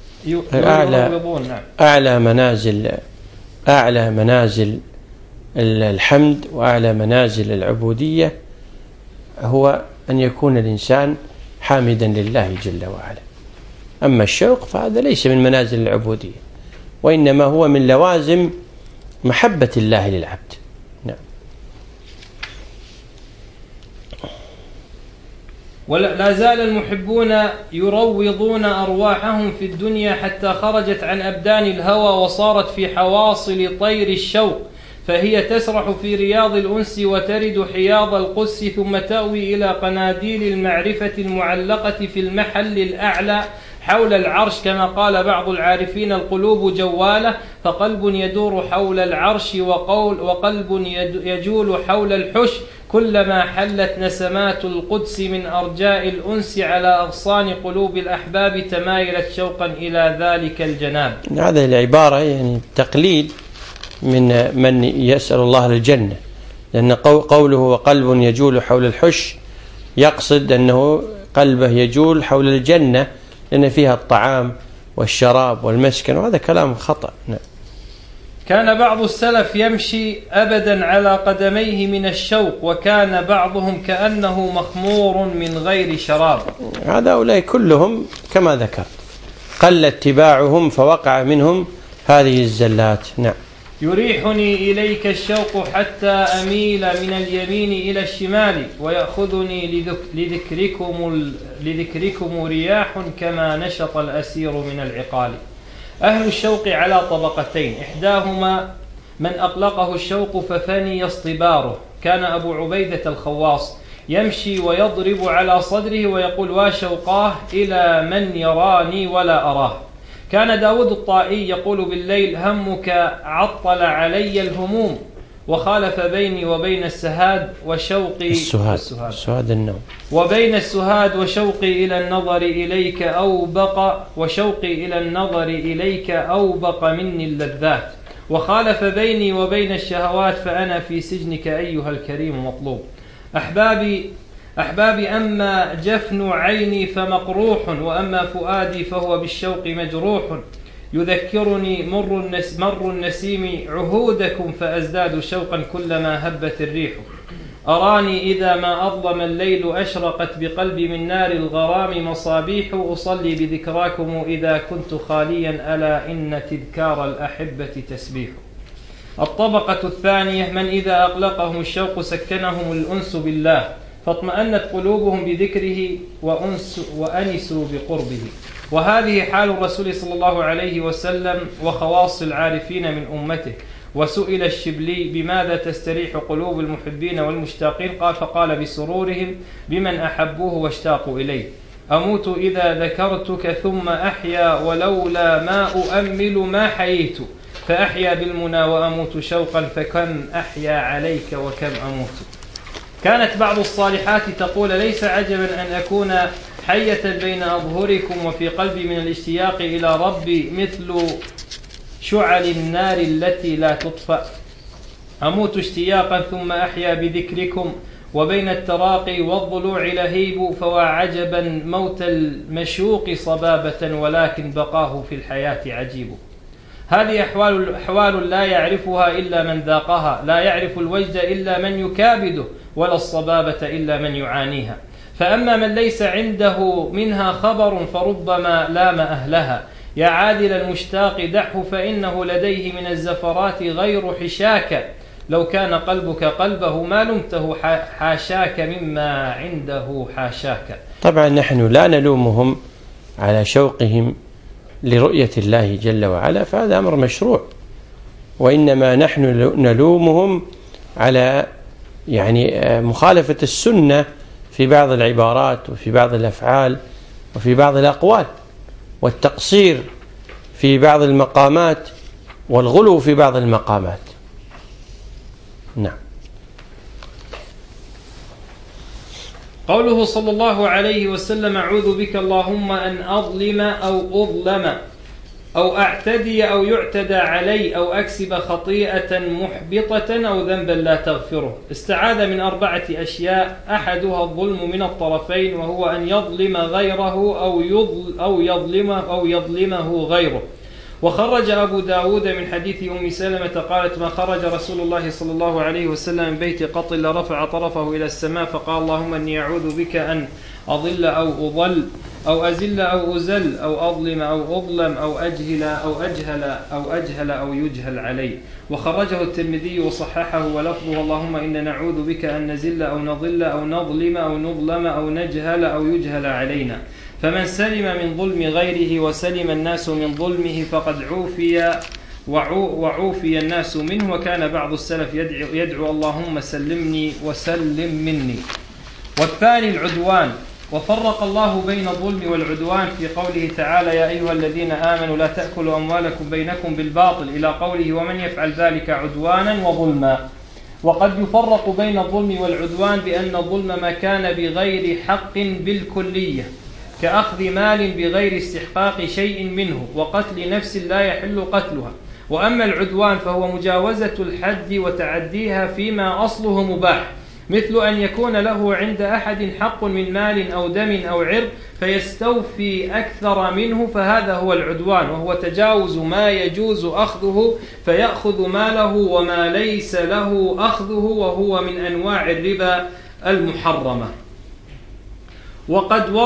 أعلى منازل الحمد وأعلى منازل العبودية هو أن يكون الإنسان حامدا لله جل وعلا. أما الشوق فهذا ليس من منازل العبودية، وإنما هو من لوازم محبة الله للعبد. نعم. ولا زال المحبون يروضون أرواحهم في الدنيا حتى خرجت عن أبدان الهوى وصارت في حواصل طير الشوق، فهي تسرح في رياض الأنس وترد حياض القدس، ثم تأوي إلى قناديل المعرفة المعلقة في المحل الأعلى، حول العرش كما قال بعض العارفين القلوب جوالة، فقلب يدور حول العرش وقلب يجول حول الحش، كلما حلت نسمات القدس من أرجاء الأنس على أغصان قلوب الأحباب تمايلت شوقا إلى ذلك الجناب. هذه العبارة يعني تقليد من يسأل الله الجنة، لأن قوله وقلب يجول حول الحش يقصد أنه قلبه يجول حول الجنة لأن فيها الطعام والشراب والمسكن، وهذا كلام خطأ. كان بعض السلف يمشي أبدا على قدميه من الشوق، وكان بعضهم كأنه مخمور من غير شراب. هؤلاء كلهم كما ذكرت قل اتباعهم فوقع منهم هذه الزلات. نعم. يريحني إليك الشوق حتى أميل من اليمين إلى الشمال، ويأخذني لذكركم رياح كما نشط الأسير من العقال. أهل الشوق على طبقتين، إحداهما من أقلقه الشوق ففني اصطباره. كان أبو عبيدة الخواص يمشي ويضرب على صدره ويقول واشوقاه إلى من يراني ولا أراه. كان داود الطائي يقول بالليل همك عطل علي الهموم، وخالف بيني وبين السهاد وشوقي السهاد النوم، وبين السهاد وشوقي إلى النظر إليك أوبق مني اللذات، وخالف بيني وبين الشهوات فأنا في سجنك أيها الكريم مطلوب. أحبابي أما جفن عيني فمقروح، وأما فؤادي فهو بالشوق مجروح. يذكرني مر النسيم عهودكم فأزداد شوقا كلما هبت الريح. أراني إذا ما أظلم الليل أشرقت بقلبي من نار الغرام مصابيح. أصلي بذكراكم إذا كنت خاليا ألا إن تذكار الأحبة تسبيح. الطبقة الثانية من إذا أقلقهم الشوق سكنهم الأنس بالله، فاطمأنت قلوبهم بذكره وأنسوا بقربه. وهذه حال الرسول صلى الله عليه وسلم وخواص العارفين من أمته. وسئل الشبلي بماذا تستريح قلوب المحبين والمشتاقين؟ قال فقال بسرورهم بمن أحبوه واشتاقوا إليه. أموت إذا ذكرتك ثم أحيا، ولولا ما أؤمل ما حييت، فأحيا بالمنى وأموت شوقا، فكم أحيا عليك وكم أموت. كانت بعض الصالحات تقول ليس عجبا أن أكون حية بين أظهركم وفي قلبي من الاشتياق إلى ربي مثل شعل النار التي لا تطفأ. أموت اشتياقا ثم أحيا بذكركم، وبين التراقي والضلوع لهيب، فوا عجبا موت المشوق صبابة، ولكن بقاه في الحياة عجيب. هذه أحوال لا يعرفها إلا من ذاقها، لا يعرف الوجد إلا من يكابده، ولا الصبابة إلا من يعانيها. فأما من ليس عنده منها خبر فربما لام أهلها. يا عادل المشتاق دعه فإنه لديه من الزفرات غير حشاك، لو كان قلبك قلبه ما لمته حاشاك مما عنده حاشاك. طبعا نحن لا نلومهم على شوقهم لرؤية الله جل وعلا، فهذا أمر مشروع، وإنما نحن نلومهم على مخالفة السنة في بعض العبارات وفي بعض الأفعال وفي بعض الأقوال، والتقصير في بعض المقامات والغلو في بعض المقامات. نعم. قوله صلى الله عليه وسلم أعوذ بك اللهم أن أظلم أو أظلم أو أعتدي أو يعتدى علي أو أكسب خطيئة محبطة أو ذنبا لا تغفره. استعاذ من 4 أشياء، أحدها الظلم من الطرفين، وهو أن يظلم غيره أو يظلمه غيره. وخرج أبو داود من حديث أم سلمة قالت ما خرج رسول الله صلى الله عليه وسلم من بيت قط إلا رفع طرفه إلى السماء فقال اللهم إني أعوذ بك أن أضل أو أضل أو أزل أو أزل أو أظلم أو أظلم أو أجهل أو يجهل علي. وخرجه الترمذي وصححه ولفظه اللهم إنا نعوذ بك أن نزل أو نضل أو نظلم أو نظلم أو نجهل أو يجهل علينا. فمن سلم من ظلم غيره وسلم الناس من ظلمه فقد وعوفي الناس منه. وكان بعض السلف يدعو اللهم سلمني وسلم مني. والثاني العدوان، وفرق الله بين الظلم والعدوان في قوله تعالى يا أيها الذين آمنوا لا تأكلوا أموالكم بينكم بالباطل إلى قوله ومن يفعل ذلك عدوانا وظلما. وقد يفرق بين الظلم والعدوان بأن الظلم ما كان بغير حق بالكلية كأخذ مال بغير استحقاق شيء منه وقتل نفس لا يحل قتلها. وأما العدوان فهو مجاوزة الحد وتعديها فيما أصله مباح، مثل أن يكون له عند أحد حق من مال أو دم أو عرض فيستوفي أكثر منه، فهذا هو العدوان، وهو تجاوز ما يجوز أخذه فيأخذ ماله وما ليس له أخذه، وهو من أنواع الربا المحرمة. وقد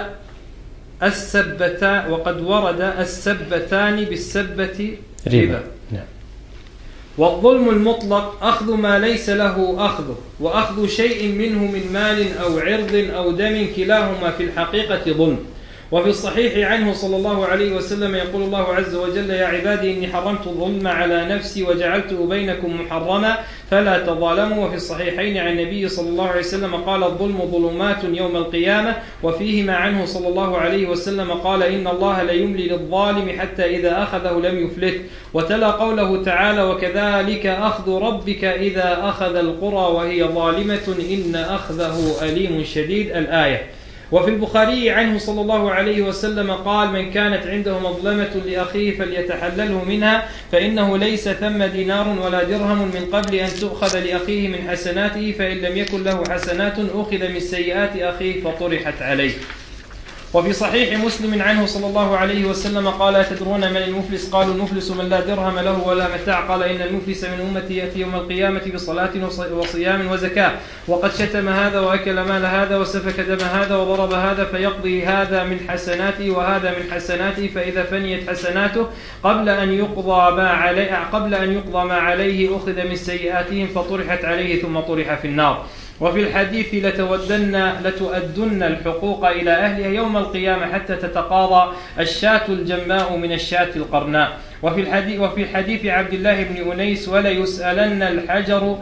ورد السبتان بالسبة ربا. والظلم المطلق أخذ ما ليس له أخذه وأخذ شيء منه من مال أو عرض أو دم، كلاهما في الحقيقة ظلم. وفي الصحيح عنه صلى الله عليه وسلم يقول الله عز وجل يا عبادي إني حرمت الظلم على نفسي وجعلته بينكم محرما فلا تظالموا. وفي الصحيحين عن النبي صلى الله عليه وسلم قال الظلم ظلمات يوم القيامة. وفيهما عنه صلى الله عليه وسلم قال إن الله لا يملي للظالم حتى إذا أخذه لم يفلت. وتلا قوله تعالى وكذلك أخذ ربك إذا أخذ القرى وهي ظالمة إن أخذه أليم شديد الآية. وفي البخاري عنه صلى الله عليه وسلم قال من كانت عنده مظلمة لأخيه فليتحلله منها فإنه ليس ثم دينار ولا درهم من قبل أن تؤخذ لأخيه من حسناته، فإن لم يكن له حسنات أخذ من سيئات أخيه فطرحت عليه. وفي صحيح مسلم عنه صلى الله عليه وسلم قال تدرون من المفلس؟ قالوا المفلس من لا درهم له ولا متاع. قال إن المفلس من أمتي يأتي يوم القيامة بصلاة وصيام وزكاة وقد شتم هذا وأكل مال هذا وسفك دم هذا وضرب هذا، فيقضي هذا من حسناته وهذا من حسناته، فإذا فنيت حسناته قبل أن يقضى ما عليه أخذ من سيئاتهم فطرحت عليه ثم طرح في النار. وفي الحديث لتؤدن الحقوق إلى أهلها يوم القيامة حتى تتقاضى الشاة الجماء من الشاة القرناء. وفي حديث عبد الله بن أنيس ولا يسألن الحجر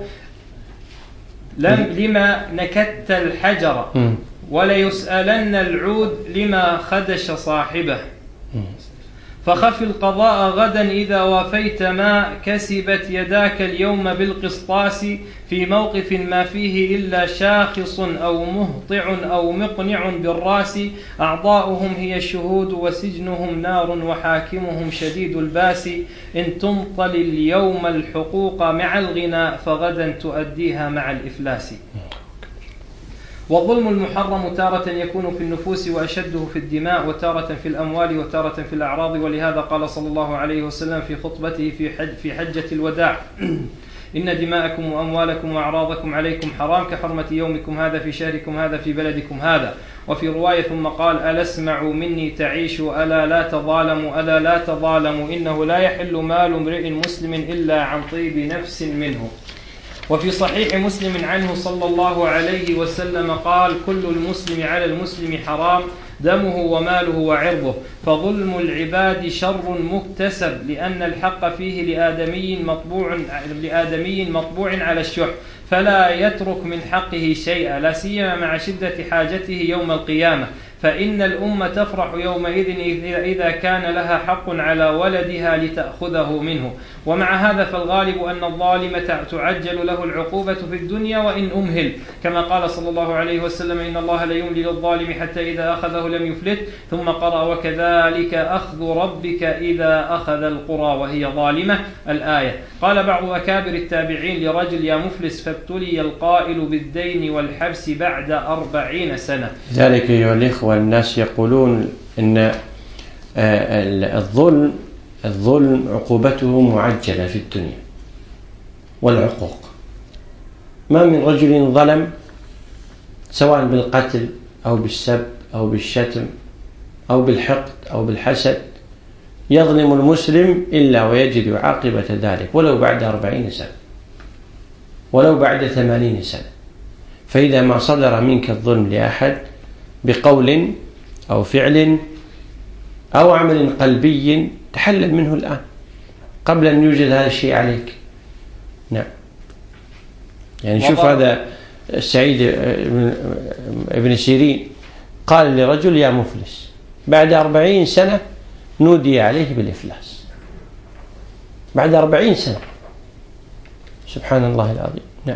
لما نكت الحجر ولا يسألن العود لما خدش صاحبه، فخف القضاء غدا إذا وافيت ما كسبت يداك اليوم بالقسطاس، في موقف ما فيه إلا شاخص أو مهطع أو مقنع بالراس، أعضاؤهم هي الشهود وسجنهم نار وحاكمهم شديد الباس، إن تمطل اليوم الحقوق مع الغنى فغدا تؤديها مع الإفلاس. والظلم المحرم تارة يكون في النفوس وأشده في الدماء، وتارة في الأموال، وتارة في الأعراض. ولهذا قال صلى الله عليه وسلم في خطبته في حجة الوداع إن دماءكم وأموالكم وأعراضكم عليكم حرام كحرمة يومكم هذا في شهركم هذا في بلدكم هذا. وفي رواية ثم قال ألا اسمعوا مني تعيشوا ألا لا تظالموا إنه لا يحل مال امرئ مسلم إلا عن طيب نفس منه. وفي صحيح مسلم عنه صلى الله عليه وسلم قال كل المسلم على المسلم حرام دمه وماله وعرضه، فظلم العباد شر مكتسب لأن الحق فيه لآدمي مطبوع على الشح، فلا يترك من حقه شيئا لا سيما مع شدة حاجته يوم القيامة، فإن الأمة تفرح يومئذ إذا كان لها حق على ولدها لتأخذه منه. ومع هذا فالغالب أن الظالم تعجل له العقوبة في الدنيا وإن أمهل، كما قال صلى الله عليه وسلم إن الله لا يملي للظالم حتى إذا أخذه لم يفلت، ثم قرأ وكذلك أخذ ربك إذا أخذ القرى وهي ظالمة الآية. قال بعض أكابر التابعين لرجل يا مفلس، فابتلي القائل بالدين والحبس بعد 40 سنة. ذلك أيها الإخوة الناس يقولون أن الظلم عقوبته معجلة في الدنيا والعقوق. ما من رجل ظلم سواء بالقتل أو بالسب أو بالشتم أو بالحقد أو بالحسد يظلم المسلم إلا ويجد عاقبة ذلك ولو بعد 40 سنة ولو بعد 80 سنة. فإذا ما صدر منك الظلم لأحد بقول أو فعل أو عمل قلبي تحلل منه الآن قبل أن يوجد هذا الشيء عليك. نعم، يعني شوف هذا السعيد ابن سيرين قال لرجل يا مفلس، بعد 40 سنة نودي عليه بالإفلاس، بعد 40 سنة. سبحان الله العظيم. نعم.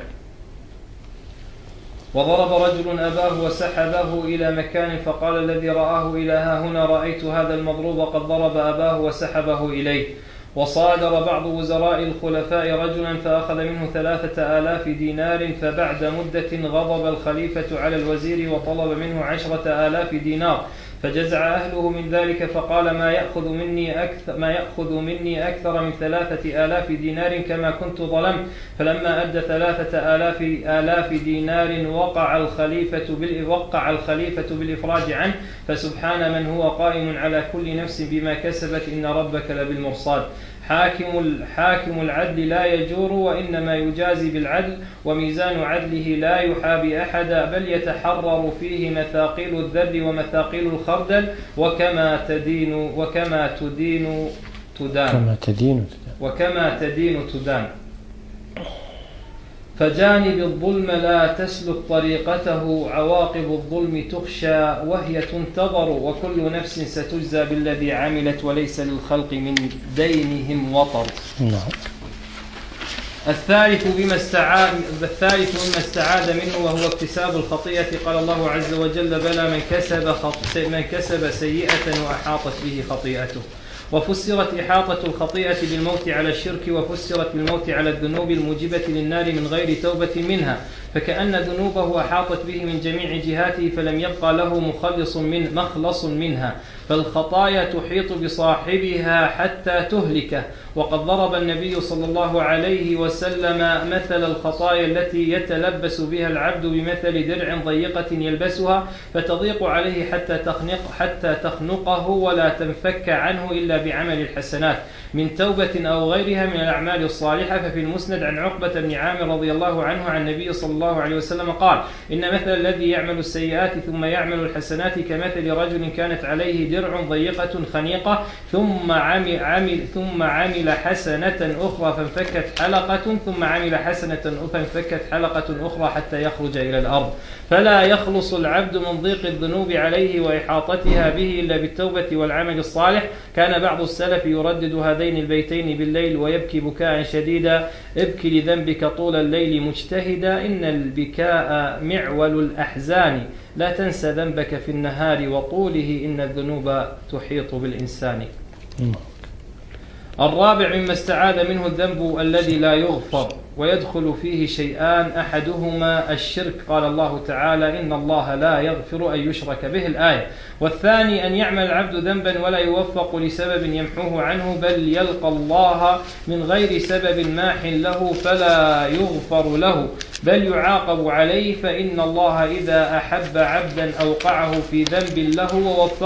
وضرب رجل أباه وسحبه إلى مكان فقال الذي رآه إلى ها هنا رأيت هذا المضروب قد ضرب أباه وسحبه إليه. وصادر بعض وزراء الخلفاء رجلا فأخذ منه 3000 دينار، فبعد مدة غضب الخليفة على الوزير وطلب منه 10,000 دينار، فجزع أهله من ذلك فقال ما يأخذ مني أكثر من 3000 دينار كما كنت ظلمت. فلما أدى 3000 دينار وقع الخليفة بالإفراج عنه، فسبحان من هو قائم على كل نفس بما كسبت إن ربك لبالمرصاد. حاكم العدل لا يجور وإنما يجازي بالعدل، وميزان عدله لا يحابي أحدا، بل يتحرر فيه مثاقيل الذر ومثاقيل الخردل، وكما تدين تدان. فجانب الظلم لا تسلك طريقته، عواقب الظلم تخشى وهي تنتظر، وكل نفس ستجزى بالذي عملت وليس للخلق من دينهم وطر. الثالث مما استعاذ منه وهو اكتساب الخطيئة. قال الله عز وجل بلى من كسب سيئة وأحاطت به خطيئته. وفسرت إحاطة الخطيئة بالموت على الشرك، وفسرت بالموت على الذنوب الموجبة للنار من غير توبة منها، فكأن ذنوبه أحاطت به من جميع جهاته فلم يبقى له مخلص منها، فالخطايا تحيط بصاحبها حتى تهلكه. وقد ضرب النبي صلى الله عليه وسلم مثل الخطايا التي يتلبس بها العبد بمثل درع ضيقة يلبسها فتضيق عليه حتى تخنقه ولا تنفك عنه إلا بعمل الحسنات من توبة أو غيرها من الأعمال الصالحة. ففي المسند عن عقبة بن عامر رضي الله عنه عن النبي صلى الله عليه وسلم قال إن مثل الذي يعمل السيئات ثم يعمل الحسنات كمثل رجل كانت عليه درع ضيقة خنيقة ثم عمل حسنة أخرى فانفكت حلقة ثم عمل حسنة فانفكت حلقة أخرى حتى يخرج إلى الأرض. فلا يخلص العبد من ضيق الذنوب عليه وإحاطتها به إلا بالتوبة والعمل الصالح. كان بعض السلف يردد هذين البيتين بالليل ويبكي بكاء شديدا: ابكي لذنبك طول الليل مجتهدا، إن البكاء معول الأحزان، لا تنسى ذنبك في النهار وطوله، إن الذنوب تحيط بالإنسان. الرابع مما استعاذ منه الذنب الذي لا يغفر، ويدخل فيه شيئان: أحدهما الشرك، قال الله تعالى إن الله لا يغفر أن يشرك به الآية. والثاني أن يعمل العبد ذنبا ولا يوفق لسبب يمحوه عنه، بل يلقى الله من غير سبب ماح له فلا يغفر له بل يعاقب عليه، فإن الله إذا أحب عبدا أوقعه في ذنب له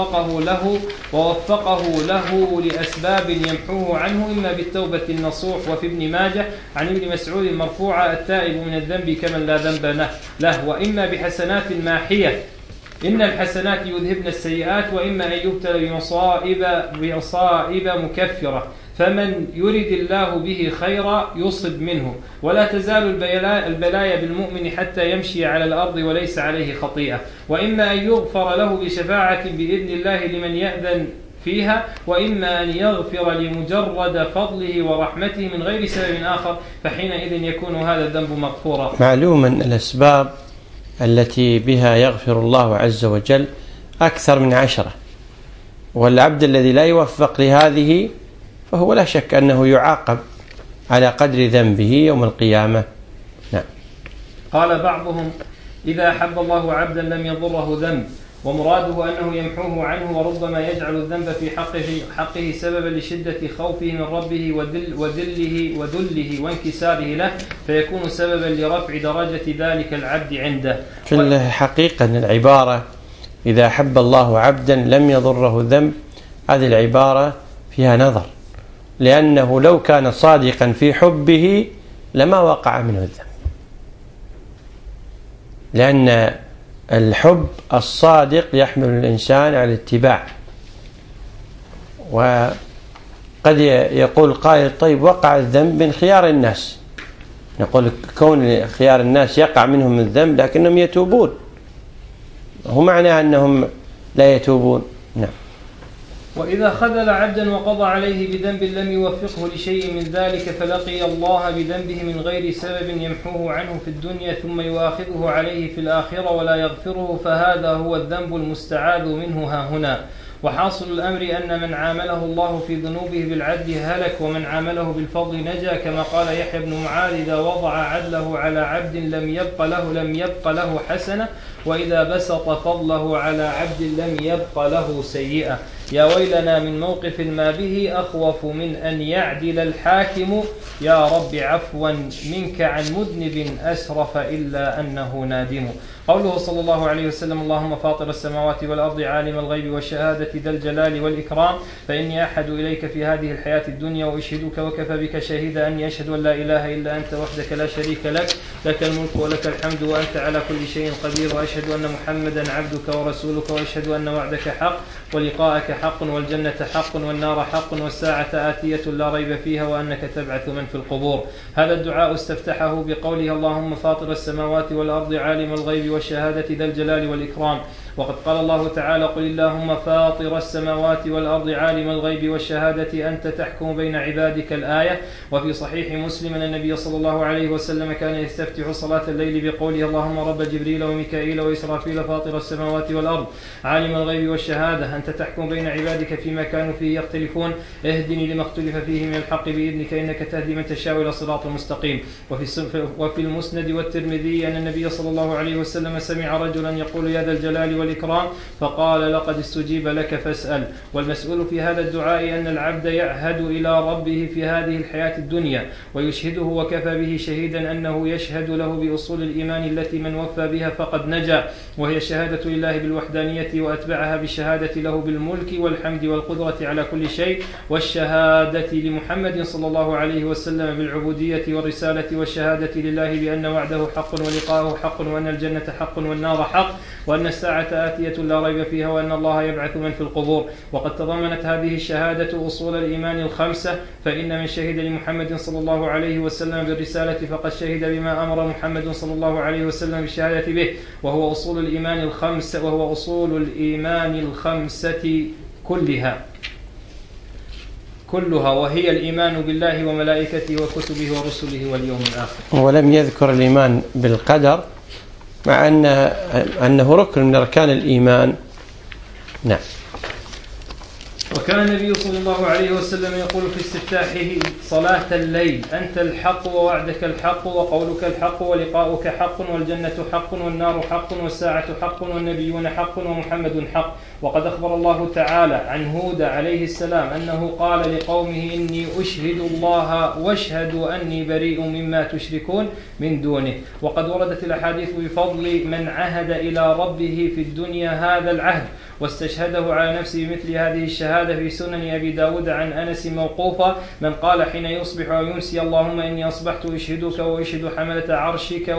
ووفقه له لأسباب يمحوه عنه، إما بالتوبة النصوح. وفي ابن ماجه عن ابن مسعود مرفوعة: التائب من الذنب كمن لا ذنب له، وإما بحسنات ماحية، إن الحسنات يذهبن السيئات، وإما أن يبتلى بمصائب مكفرة، فمن يرد الله به خيرا يصب منه. ولا تزال البلايا بالمؤمن حتى يمشي على الأرض وليس عليه خطيئة. وإما أن يغفر له بشفاعة بإذن الله لمن يأذن فيها، وإما أن يغفر لمجرد فضله ورحمته من غير سبب آخر، فحينئذ يكون هذا الذنب مغفورا. معلوم أن الأسباب التي بها يغفر الله عز وجل أكثر من 10، والعبد الذي لا يوفق لهذه فهو لا شك أنه يعاقب على قدر ذنبه يوم القيامة. نعم. قال بعضهم: إذا أحب الله عبدا لم يضره ذنب، ومراده أنه يمحوه عنه، وربما يجعل الذنب في حقه سببا لشدة خوفه من ربه وذله وانكساره له، فيكون سببا لرفع درجة ذلك العبد عنده. في الحقيقة أن العبارة إذا أحب الله عبدا لم يضره ذنب، هذه العبارة فيها نظر، لأنه لو كان صادقا في حبه لما وقع منه الذنب، لأن الحب الصادق يحمل الإنسان على الاتباع. وقد يقول قائل: طيب وقع الذنب من خيار الناس، نقول كون خيار الناس يقع منهم الذنب لكنهم يتوبون، هو معنى أنهم لا يتوبون. نعم. وإذا خذل عبدا وقضى عليه بذنب لم يوفقه لشيء من ذلك فلقي الله بذنبه من غير سبب يمحوه عنه في الدنيا ثم يؤاخذه عليه في الآخرة ولا يغفره، فهذا هو الذنب المستعاذ منه هاهنا. وحاصل الأمر أن من عامله الله في ذنوبه بالعدل هلك، ومن عامله بالفضل نجا، كما قال يحيى بن معاذ: إذا وضع عدله على عبد لم يبق له حسنة، وإذا بسط فضله على عبد لم يبق له سيئة. يا ويلنا من موقف ما به أخوف من أن يعدل الحاكم، يا رب عفوا منك عن مذنب أسرف إلا أنه نادم. قوله صلى الله عليه وسلم: اللهم فاطر السماوات والأرض عالم الغيب والشهادة ذا الجلال والإكرام، فإني أحد إليك في هذه الحياة الدنيا وأشهدك وكفى بك شهيدا أني أشهد أن لا إله إلا أنت وحدك لا شريك لك، لك الملك ولك الحمد وأنت على كل شيء قدير، وأشهد أن محمدا عبدك ورسولك، وأشهد أن وعدك حق ولقاءك حق والجنة حق والنار حق والساعة آتية لا ريب فيها وأنك تبعث من في القبور. هذا الدعاء استفتحه بقوله: اللهم فاطر السماوات والأرض عالم الغيب والشهادة ذا الجلال والإكرام. وقد قال الله تعالى: قل اللهم فاطر السماوات والأرض عالم الغيب والشهادة أنت تحكم بين عبادك الآية. وفي صحيح مسلم أن النبي صلى الله عليه وسلم كان يستفتح صلاة الليل بقوله: اللهم رب جبريل وميكائيل وإسرافيل فاطر السماوات والأرض عالم الغيب والشهادة أنت تحكم بين عبادك فيما كانوا فيه يختلفون، اهدني لما اختلف فيه من الحق بإذنك إنك تهدي من تشاء إلى صراط مستقيم. وفي المسند والترمذي أن النبي صلى الله عليه وسلم سمع رجلا يقول: يا ذا الجلال والإكرام، فقال: لقد استجيب لك فاسأل. والمسؤول في هذا الدعاء أن العبد يعهد إلى ربه في هذه الحياة الدنيا ويشهده وكفى به شهيدا أنه يشهد له بأصول الإيمان التي من وفى بها فقد نجا، وهي الشهادة لله بالوحدانية وأتبعها بالشهادة له بالملك والحمد والقدرة على كل شيء، والشهادة لمحمد صلى الله عليه وسلم بالعبودية والرسالة، والشهادة لله بأن وعده حق ولقاءه حق، وأن الجنة حق والنار حق، وأن الساعة آتية لا ريب فيها، وأن الله يبعث من في القبور. وقد تضمنت هذه الشهادة أصول الإيمان الخمسة، فإن من شهد لمحمد صلى الله عليه وسلم بالرسالة فقد شهد بما أمر محمد صلى الله عليه وسلم بالشهادة به، وهو أصول الإيمان الخمسة كلها، وهي الإيمان بالله وملائكته وكتبه ورسله واليوم الآخر. ولم يذكر الإيمان بالقدر مع أنه ركن من أركان الإيمان. نعم. وكان النبي صلى الله عليه وسلم يقول في استفتاحه صلاة الليل: أنت الحق ووعدك الحق وقولك الحق ولقاؤك حق والجنة حق والنار حق والساعة حق والنبيون حق ومحمد حق. وقد أخبر الله تعالى عن هود عليه السلام أنه قال لقومه: إني أشهد الله واشهدوا أني بريء مما تشركون من دونه. وقد وردت الأحاديث بفضل من عهد إلى ربه في الدنيا هذا العهد واستشهده على نفسه بمثل هذه الشهادة في سنن أبي داود عن أنس موقوفة: من قال حين يصبح ويمسي: اللهم إني أصبحت أشهدك وأشهد حملة عرشك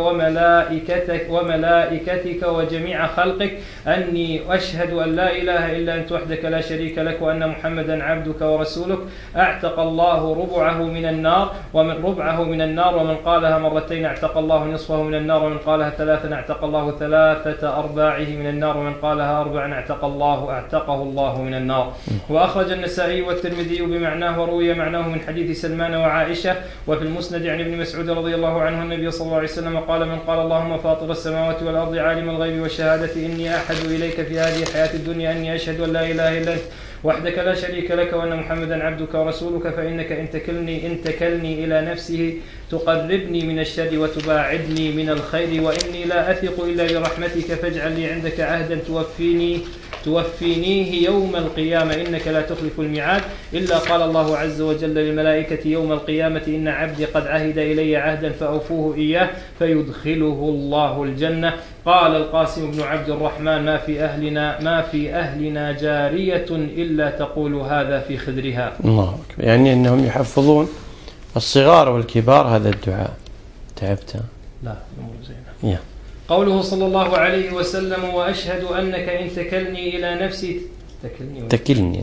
وملائكتك وجميع خلقك أني أشهد أن لا إله إلا أنت وحدك لا شريك لك وأن محمدا عبدك ورسولك، أعتق الله ربعه من النار، ومن قالها مرتين اعتق الله نصفه من النار، ومن قالها ثلاثا اعتق الله ثلاثة أرباعه من النار، ومن قالها أربعا اعتقه الله من النار. وأخرج النسائي والترمذي بمعناه وروي معناه من حديث سلمان وعائشة. وفي المسند عن ابن مسعود رضي الله عنه النبي صلى الله عليه وسلم قال: من قال اللهم فاطر السماوات والأرض عالم الغيب والشهادة إني أحد إليك في هذه الحياة الدنيا أني أشهد أن لا إله إلا أنت وحدك لا شريك لك وأن محمدا عبدك ورسولك، فإنك إن تكلني إلى نفسه تقربني من الشر وتباعدني من الخير، وإني لا أثق إلا برحمتك، فاجعل لي عندك عهدا توفينيه يوم القيامة إنك لا تخلف الميعاد. إلا قال الله عز وجل للملائكة يوم القيامة: إن عبدي قد عهد إلي عهدا فأوفوه إياه فيدخله الله الجنة. قال القاسم بن عبد الرحمن: ما في أهلنا جارية إلا تقول هذا في خدرها. الله أكبر. يعني أنهم يحفظون الصغار والكبار هذا الدعاء. تعبت؟ لا، أمور زينة. قوله صلى الله عليه وسلم: وأشهد أنك إن تكلني إلى نفسي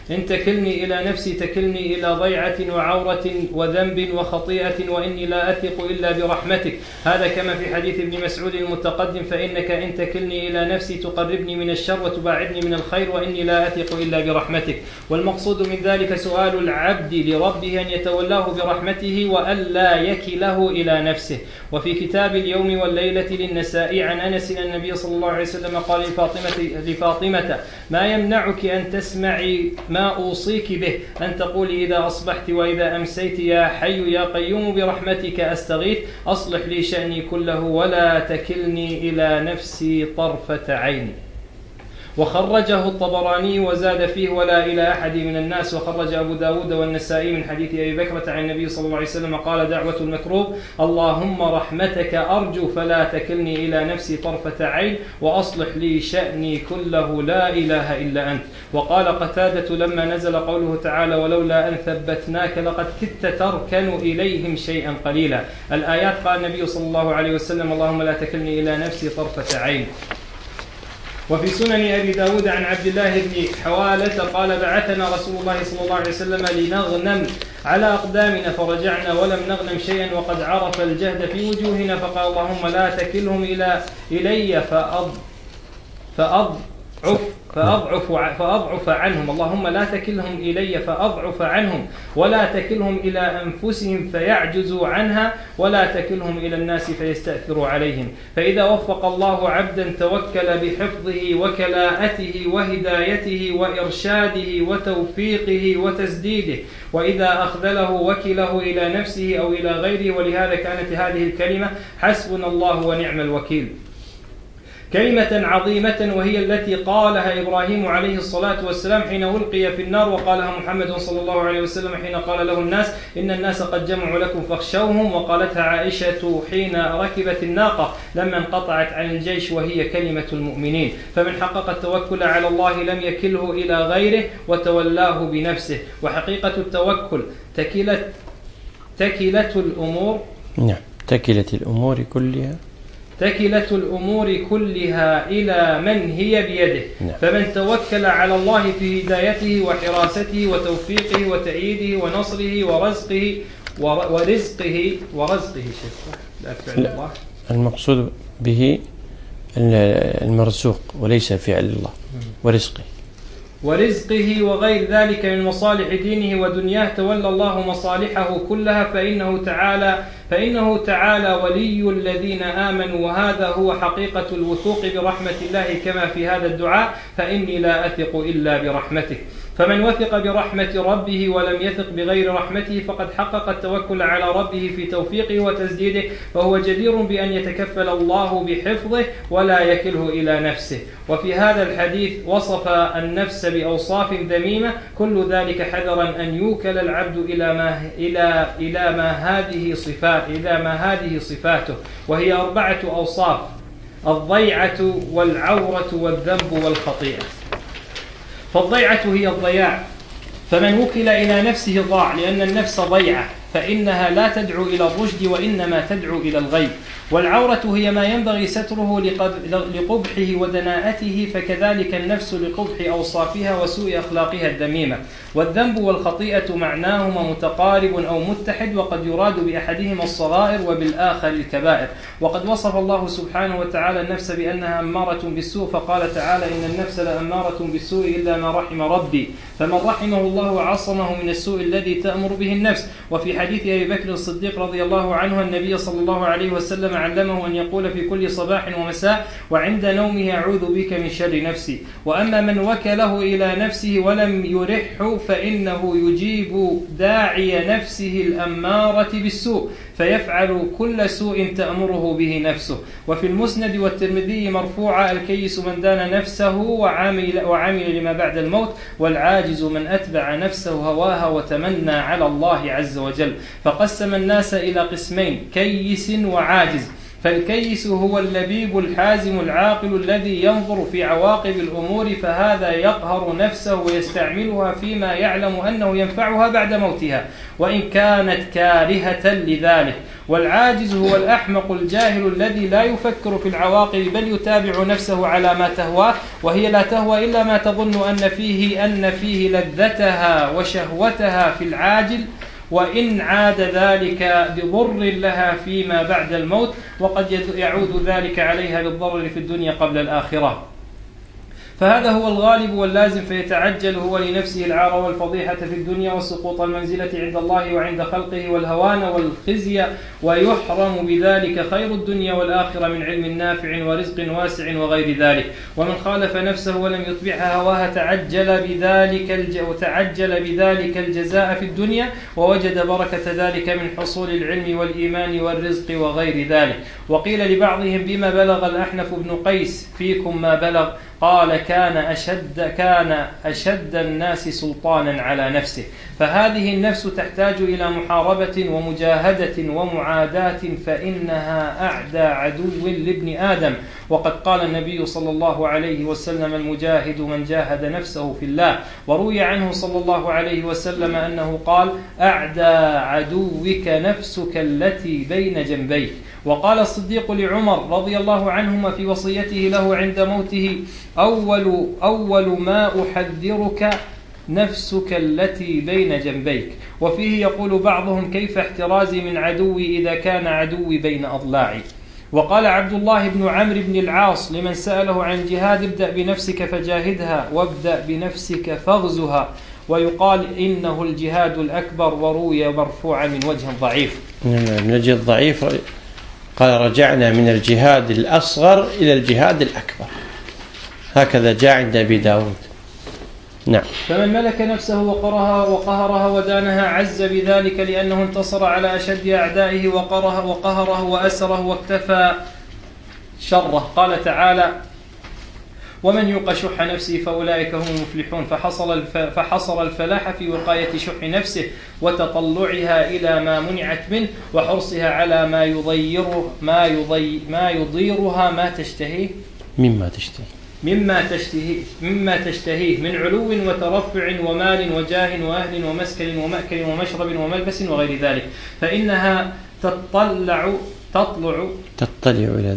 إن تكلني إلى نفسي تكلني إلى ضيعة وعورة وذنب وخطيئة وإني لا أثق إلا برحمتك. هذا كما في حديث ابن مسعود المتقدم: فإنك إن تكلني إلى نفسي تقربني من الشر وتباعدني من الخير وإني لا أثق إلا برحمتك. والمقصود من ذلك سؤال العبد لربه أن يتولاه برحمته وألا يكله إلى نفسه. وفي كتاب اليوم والليلة للنسائي عن أنس أن النبي صلى الله عليه وسلم قال لفاطمة: ما يمنعك أن تسمعي ما أوصيك به، أن تقولي إذا أصبحت وإذا أمسيت: يا حي يا قيوم برحمتك أستغيث أصلح لي شأني كله ولا تكلني إلى نفسي طرفة عين. وخرجه الطبراني وزاد فيه: ولا إلى أحد من الناس. وخرج أبو داود والنسائي من حديث أبي بكرة عن النبي صلى الله عليه وسلم قال: دعوة المكروب: اللهم رحمتك أرجو فلا تكلني إلى نفسي طرفة عين وأصلح لي شأني كله لا إله إلا أنت. وقال قتادة لما نزل قوله تعالى: ولولا أن ثبتناك لقد كدت تركن إليهم شيئا قليلا. الآيات قال النبي صلى الله عليه وسلم: اللهم لا تكلني إلى نفسي طرفة عين. وفي سنن أبي داود عن عبد الله بن حوالة قال: بعثنا رسول الله صلى الله عليه وسلم لنغنم على أقدامنا فرجعنا ولم نغنم شيئا وقد عرف الجهد في وجوهنا، فقال: اللهم لا تكلهم إلي فأضعف عنهم. اللهم لا تكلهم إلي فأضعف عنهم ولا تكلهم إلى أنفسهم فيعجزوا عنها ولا تكلهم إلى الناس فيستأثروا عليهم. فإذا وفق الله عبدا توكل بحفظه وكلاءته وهدايته وإرشاده وتوفيقه وتسديده، وإذا أخذله وكله إلى نفسه أو إلى غيره. ولهذا كانت هذه الكلمة: حسبنا الله ونعم الوكيل، كلمة عظيمة، وهي التي قالها إبراهيم عليه الصلاة والسلام حين ألقي في النار، وقالها محمد صلى الله عليه وسلم حين قال له الناس: إن الناس قد جمعوا لكم فاخشوهم، وقالتها عائشة حين ركبت الناقة لما انقطعت عن الجيش، وهي كلمة المؤمنين. فمن حقق التوكل على الله لم يكله إلى غيره وتولاه بنفسه. وحقيقة التوكل تكلة الأمور كلها إلى من هي بيده. فمن توكل على الله في هدايته وحراسته وتوفيقه وتأييده ونصره ورزقه الله. المقصود به المرزوق وليس فعل الله، ورزقه وغير ذلك من مصالح دينه ودنياه تولى الله مصالحه كلها، فإنه تعالى ولي الذين آمنوا. وهذا هو حقيقة الوثوق برحمة الله كما في هذا الدعاء: فإني لا أثق إلا برحمتك. فمن وثق برحمة ربه ولم يثق بغير رحمته فقد حقق التوكل على ربه في توفيقه وتسديده، فهو جدير بأن يتكفل الله بحفظه ولا يكله إلى نفسه. وفي هذا الحديث وصف النفس بأوصاف ذميمة، كل ذلك حذرا أن يوكل العبد إلى ما هذه صفاته، وهي 4 أوصاف: الضيعة والعورة والذنب والخطيئة. فالضيعة هي الضياع، فمن وكل إلى نفسه ضاع، لأن النفس ضيعة فإنها لا تدعو إلى الرشد وإنما تدعو إلى الغي. والعورة هي ما ينبغي ستره لقبحه ودناءته، فكذلك النفس لقبح أوصافها وسوء أخلاقها الذميمة. والذنب والخطيئة معناهما متقارب أو متحد، وقد يراد بأحدهما الصغائر وبالآخر الكبائر. وقد وصف الله سبحانه وتعالى النفس بأنها أمارة بالسوء، فقال تعالى: إن النفس لأمارة بالسوء إلا ما رحم ربي، فمن رحمه الله عصمه من السوء الذي تأمر به النفس. وفي حديث أبي بكر الصديق رضي الله عنه النبي صلى الله عليه وسلم علمه أن يقول في كل صباح ومساء وعند نومه: أعوذ بك من شر نفسي. وأما من وكله إلى نفسه ولم يرحه فإنه يجيب داعي نفسه الأمارة بالسوء، فيفعل كل سوء تأمره به نفسه. وفي المسند والترمذي مرفوعا: الكيس من دان نفسه وعمل لما بعد الموت، والعاجز من أتبع نفسه هواها وتمنى على الله عز وجل. فقسم الناس إلى قسمين: كيس وعاجز. فالكيس هو اللبيب الحازم العاقل الذي ينظر في عواقب الأمور، فهذا يقهر نفسه ويستعملها فيما يعلم أنه ينفعها بعد موتها وإن كانت كارهة لذلك. والعاجز هو الأحمق الجاهل الذي لا يفكر في العواقب بل يتابع نفسه على ما تهواه، وهي لا تهوى إلا ما تظن أن فيه لذتها وشهوتها في العاجل، وإن عاد ذلك بضر لها فيما بعد الموت، وقد يعود ذلك عليها بالضرر في الدنيا قبل الآخرة. فهذا هو الغالب واللازم، فيتعجل هو لنفسه العار والفضيحة في الدنيا وسقوط المنزلة عند الله وعند خلقه والهوان والخزي، ويحرم بذلك خير الدنيا والآخرة من علم نافع ورزق واسع وغير ذلك. ومن خالف نفسه ولم يتبعها هواها تعجل بذلك الجزاء في الدنيا، ووجد بركة ذلك من حصول العلم والإيمان والرزق وغير ذلك. وقيل لبعضهم: بما بلغ الأحنف بن قيس فيكم ما بلغ؟ قال: كان أشد الناس سلطانا على نفسه. فهذه النفس تحتاج إلى محاربة ومجاهدة ومعاداة، فإنها أعدى عدو لابن آدم. وقد قال النبي صلى الله عليه وسلم: المجاهد من جاهد نفسه في الله. وروي عنه صلى الله عليه وسلم أنه قال: أعدى عدوك نفسك التي بين جنبيك. وقال الصديق لعمر رضي الله عنهما في وصيته له عند موته: أول ما أحذرك نفسك التي بين جنبيك. وفيه يقول بعضهم: كيف احترازي من عدوي إذا كان عدوي بين أضلاعي. وقال عبد الله بن عمرو بن العاص لمن سأله عن الجهاد: ابدأ بنفسك فجاهدها، وابدأ بنفسك فاغزها. ويقال إنه الجهاد الأكبر، وروي مرفوعا من وجه ضعيف. من وجه ضعيف قال: رجعنا من الجهاد الأصغر إلى الجهاد الأكبر، هكذا جاء عند أبي داود. نعم. فمن ملك نفسه وقهرها ودانها عز بذلك، لأنه انتصر على أشد أعدائه وقهره وأسره واكتفى شره. قال تعالى: ومن يوق شح نفسه فأولئك هم المفلحون. فحصر الفلاح في وقاية شح نفسه وتطلعها إلى ما منعت منه، وحرصها على ما يضيرها مما تشتهيه من علو وترفع ومال وجاه وأهل ومسكن ومأكل ومشرب وملبس وغير ذلك، فإنها تطلع إلى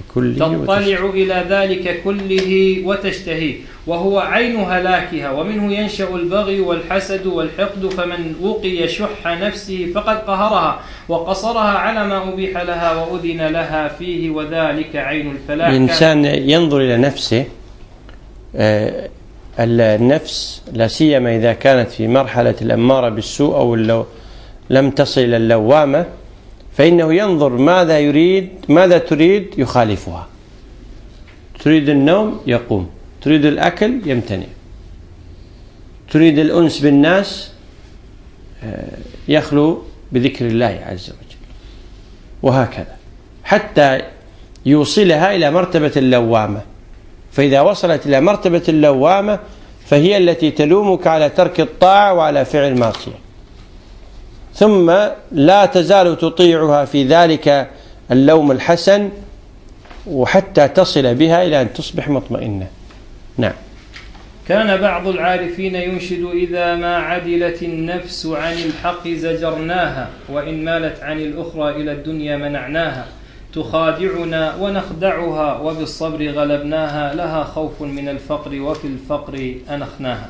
ذلك كله وتشتهيه، وهو عين هلاكها، ومنه ينشأ البغي والحسد والحقد. فمن وقي شح نفسه فقد قهرها وقصرها على ما أبيح لها وأذن لها فيه، وذلك عين الفلاح. الإنسان ينظر إلى نفسه، النفس لا سيما إذا كانت في مرحلة الأمارة بالسوء أو لم تصل إلى اللوامة، فإنه ينظر ماذا تريد يخالفها. تريد النوم يقوم، تريد الأكل يمتنع، تريد الأنس بالناس يخلو بذكر الله عز وجل، وهكذا حتى يوصلها إلى مرتبة اللوامة. فإذا وصلت إلى مرتبة اللوامة فهي التي تلومك على ترك الطاعة وعلى فعل المعصية، ثم لا تزال تطيعها في ذلك اللوم الحسن وحتى تصل بها إلى أن تصبح مطمئنة. نعم. كان بعض العارفين ينشد: إذا ما عدلت النفس عن الحق زجرناها، وإن مالت عن الأخرى إلى الدنيا منعناها، تخادعنا ونخدعها، وبالصبر غلبناها، لها خوف من الفقر وفي الفقر أنخناها.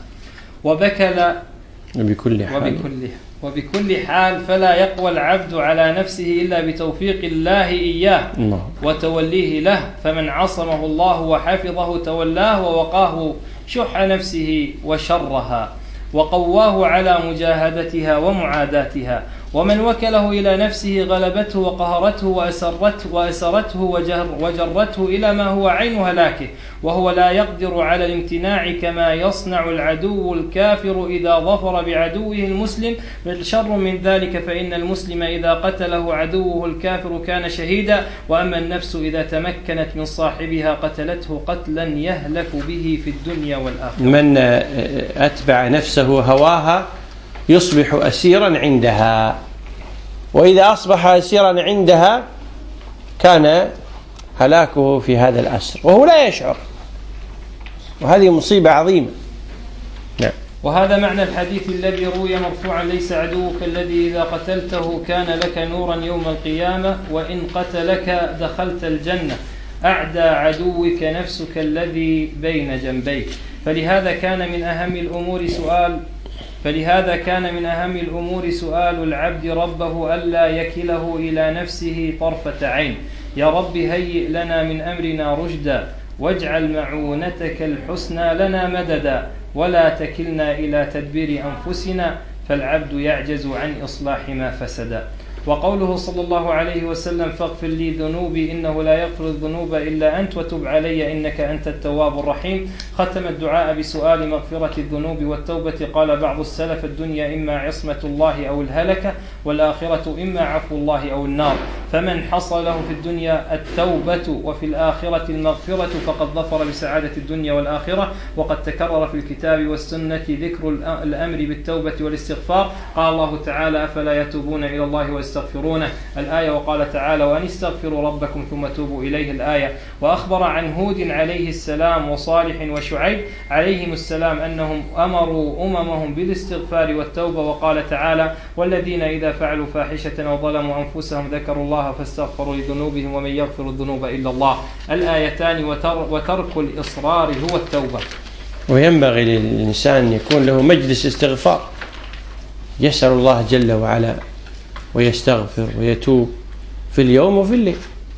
وبكل حال فلا يقوى العبد على نفسه إلا بتوفيق الله إياه وتوليه له، فمن عصمه الله وحفظه تولاه ووقاه شح نفسه وشرها، وقواه على مجاهدتها ومعاداتها. ومن وكله إلى نفسه غلبته وقهرته وأسرته وجرته إلى ما هو عين هلاكه، وهو لا يقدر على الامتناع كما يصنع العدو الكافر إذا ظفر بعدوه المسلم، بل شر من ذلك، فإن المسلم إذا قتله عدوه الكافر كان شهيدا، وأما النفس إذا تمكنت من صاحبها قتلته قتلا يهلك به في الدنيا والآخرة. من أتبع نفسه هواها يصبح أسيرا عندها، وإذا أصبح أسيرا عندها كان هلاكه في هذا الأسر وهو لا يشعر، وهذه مصيبة عظيمة. نعم. وهذا معنى الحديث الذي روي مرفوعا: ليس عدوك الذي إذا قتلته كان لك نورا يوم القيامة، وإن قتلك دخلت الجنة، أعدى عدوك نفسك الذي بين جنبيك. فلهذا كان من أهم الأمور سؤال العبد ربه ألا يكله إلى نفسه طرفة عين. يا رب هيئ لنا من أمرنا رشدا، واجعل معونتك الحسنى لنا مددا، ولا تكلنا إلى تدبير أنفسنا، فالعبد يعجز عن إصلاح ما فسدا. وقوله صلى الله عليه وسلم: فاغفر لي ذنوبي إنه لا يغفر الذنوب إلا أنت، وتب علي إنك أنت التواب الرحيم. ختم الدعاء بسؤال مغفرة الذنوب والتوبة. قال بعض السلف: الدنيا إما عصمة الله أو الهلكة، والآخرة إما عفو الله أو النار، فمن حصل له في الدنيا التوبة وفي الآخرة المغفرة فقد ظفر بسعادة الدنيا والآخرة. وقد تكرر في الكتاب والسنة ذكر الأمر بالتوبة والاستغفار. قال الله تعالى: أفلا يتوبون إلى الله ويستغفرونه، الآية. وقال تعالى: وأن استغفروا ربكم ثم توبوا إليه، الآية. وأخبر عن هود عليه السلام وصالح وشعيب عليهم السلام أنهم أمروا أممهم بالاستغفار والتوبة. وقال تعالى: والذين إذا فعلوا فاحشة أو ظلموا أنفسهم ذكروا الله فاستغفروا لذنوبهم ومن يغفر الذنوب إلا الله، الآيتان. وترك الإصرار هو التوبة. وينبغي للإنسان أن يكون له مجلس استغفار، يسأل الله جل وعلا ويستغفر ويتوب في اليوم وفي الليل.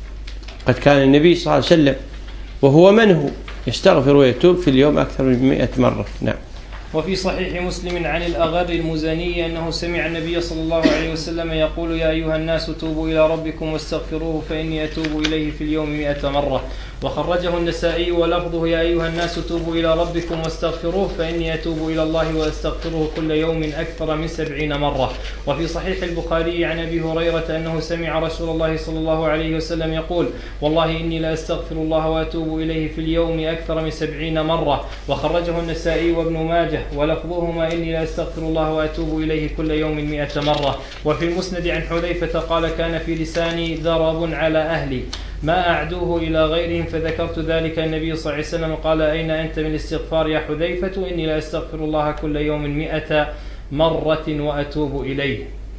قد كان النبي صلى الله عليه وسلم وهو من هو يستغفر ويتوب في اليوم أكثر من 100 مرة. نعم. وفي صحيح مسلم عن الأغر المزني أنه سمع النبي صلى الله عليه وسلم يقول: يا أيها الناس توبوا إلى ربكم واستغفروه فإني أتوب إليه في اليوم 100 مرة. وخرجه النسائي ولفظه: يا أيها الناس توبوا إلى ربكم واستغفروه فإني أتوب إلى الله وأستغفره كل يوم أكثر من 70 مرة. وفي صحيح البخاري عن أبي هريرة أنه سمع رسول الله صلى الله عليه وسلم يقول: والله إني لا أستغفر الله وأتوب إليه في اليوم أكثر من 70 مرة. وخرجه النسائي وابن ماجه ولفظهما: إني لا أستغفر الله وأتوب إليه كل يوم 100 مرة. وفي المسند عن حذيفة قال: كان في لساني ضرب على أهلي ما أعدوه إلى غيرهم، فذكرت ذلك النبي صلى الله عليه وسلم قال: أين أنت من الاستغفار يا حذيفة؟ إني لا أستغفر الله كل يوم 100 مرة وأتوب إليه.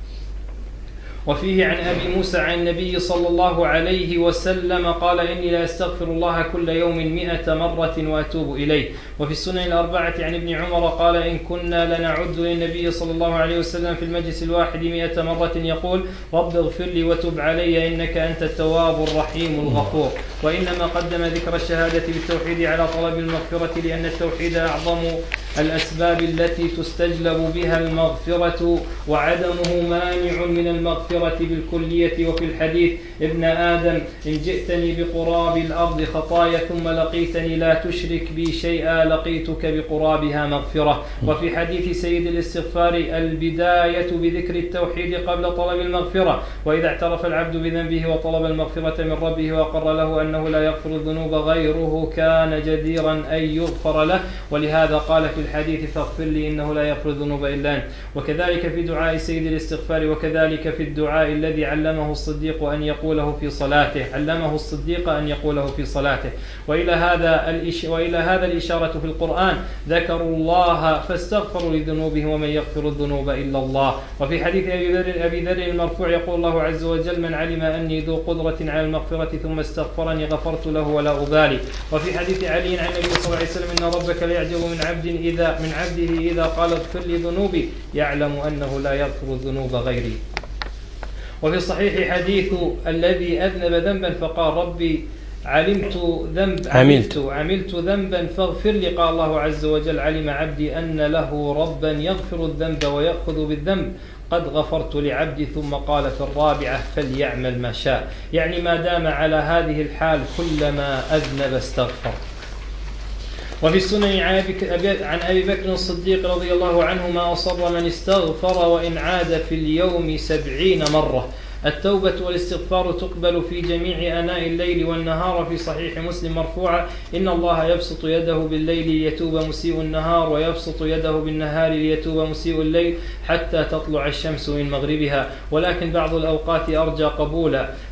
وفيه عن أبي موسى عن النبي صلى الله عليه وسلم قال: إني لا أستغفر الله كل يوم 100 مرة وأتوب إليه. وفي السنن الأربعة عن ابن عمر قال: إن كنا لنعد للنبي صلى الله عليه وسلم في المجلس الواحد 100 مرة يقول: رب اغفر لي وتب علي إنك أنت التواب الرحيم الغفور. وإنما قدم ذكر الشهادة بالتوحيد على طلب المغفرة، لأن التوحيد أعظم الأسباب التي تستجلب بها المغفرة، وعدمه مانع من المغفرة بالكلية. وفي الحديث: ابن آدم إن جئتني بقراب الأرض خطايا ثم لقيتني لا تشرك بي شيئا لقيتك بقرابها مغفرة. وفي حديث سيد الاستغفار: البداية بذكر التوحيد قبل طلب المغفرة. وإذا اعترف العبد بذنبه وطلب المغفرة من ربه وأقر له أنه لا يغفر الذنوب غيره كان جديرا أن يغفر له. ولهذا قال في الحديث: فاغفر لي إنه لا يغفر الذنوب إلا أنت. وكذلك في دعاء سيد الاستغفار، وكذلك في الدعاء الذي علمه الصديق أن يقوله في صلاته. وإلى هذا الإشارة في القرآن: ذكروا الله فاستغفروا لذنوبهم ومن يغفر الذنوب إلا الله. وفي حديث أبي ذر المرفوع يقول الله عز وجل: من علم أني ذو قدرة على المغفرة ثم استغفرني غفرت له ولا أبالي. وفي حديث علي عن النبي صلى الله عليه وسلم: إن ربك ليعجب من عبده إذا قال اغفر لي ذنوبي يعلم أنه لا يغفر الذنوب غيري. وفي الصحيح حديث الذي أذنب ذنبا فقال: ربي عملت ذنبا فاغفر لي. قال الله عز وجل: علم عبدي أن له ربا يغفر الذنب ويأخذ بالذنب قد غفرت لعبدي. ثم قال في الرابعة: فليعمل ما شاء، يعني ما دام على هذه الحال كلما أذنب استغفر. وفي السنن عن أبي بكر الصديق رضي الله عنه: ما أصر من استغفر وإن عاد في اليوم 70 مرة. التوبة والاستغفار تقبل في جميع آناء الليل والنهار. في صحيح مسلم مرفوعة: إن الله يبسط يده بالليل ليتوب مسيء النهار، ويبسط يده بالنهار ليتوب مسيء الليل حتى تطلع الشمس من مغربها، ولكن بعض الأوقات أرجى قبولا.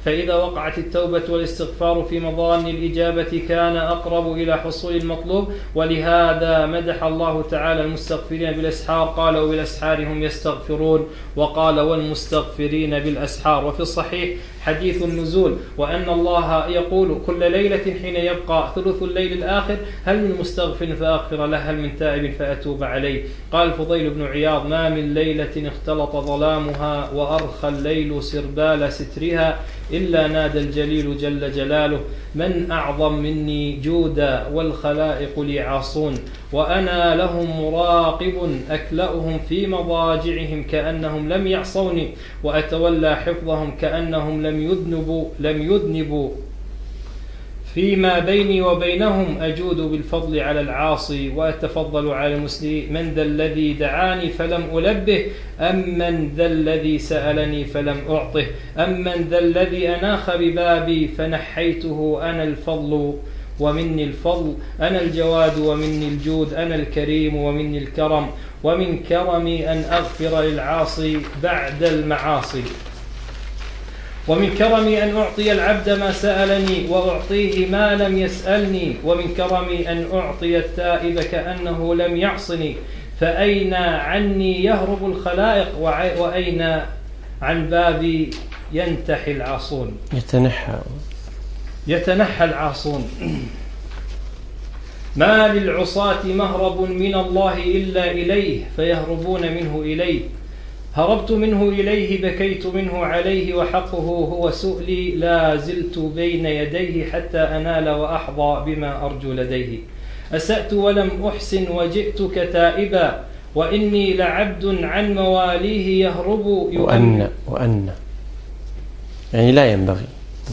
فإذا وقعت التوبة والاستغفار في مظان الإجابة كان أقرب إلى حصول المطلوب. ولهذا مدح الله تعالى المستغفرين بالأسحار، قال وبالأسحار هم يستغفرون، وقال والمستغفرين بالأسحار. وفي الصحيح حديث النزول، وأن الله يقول كل ليلة حين يبقى ثلث الليل الآخر هل من مستغفر فأغفر له، هل من تائب فأتوب عليه. قال الفضيل بن عياض ما من ليلة اختلط ظلامها وأرخى الليل سربال سترها إلا نادى الجليل جل جلاله من أعظم مني جودا والخلائق لي عاصون، وأنا لهم مراقب أكلأهم في مضاجعهم كأنهم لم يعصوني، وأتولى حفظهم كأنهم لم يذنبوا فيما بيني وبينهم، أجود بالفضل على العاصي وأتفضل على المسيء. من ذا الذي دعاني فلم ألبه، أم من ذا الذي سألني فلم أعطه، أم من ذا الذي أناخ ببابي فنحيته. أنا الفضل ومني الفضل، أنا الجواد ومني الجود، أنا الكريم ومني الكرم، ومن كرمي أن أغفر للعاصي بعد المعاصي، ومن كرمي أن أعطي العبد ما سألني وأعطيه ما لم يسألني، ومن كرمي أن أعطي التائب كأنه لم يعصني. فأين عني يهرب الخلائق، وأين عن بابي ينتحي العاصون. يتنحى العاصون. ما للعصاة مهرب من الله إلا إليه فيهربون منه إليه، هربت منه إليه بكيت منه عليه، وحقه هو سؤلي لا زلت بين يديه حتى أنال وأحظى بما أرجو لديه. أسأت ولم أحسن وجئتك تائبا، وإني لعبد عن مواليه يهرب. وأن يعني لا ينبغي.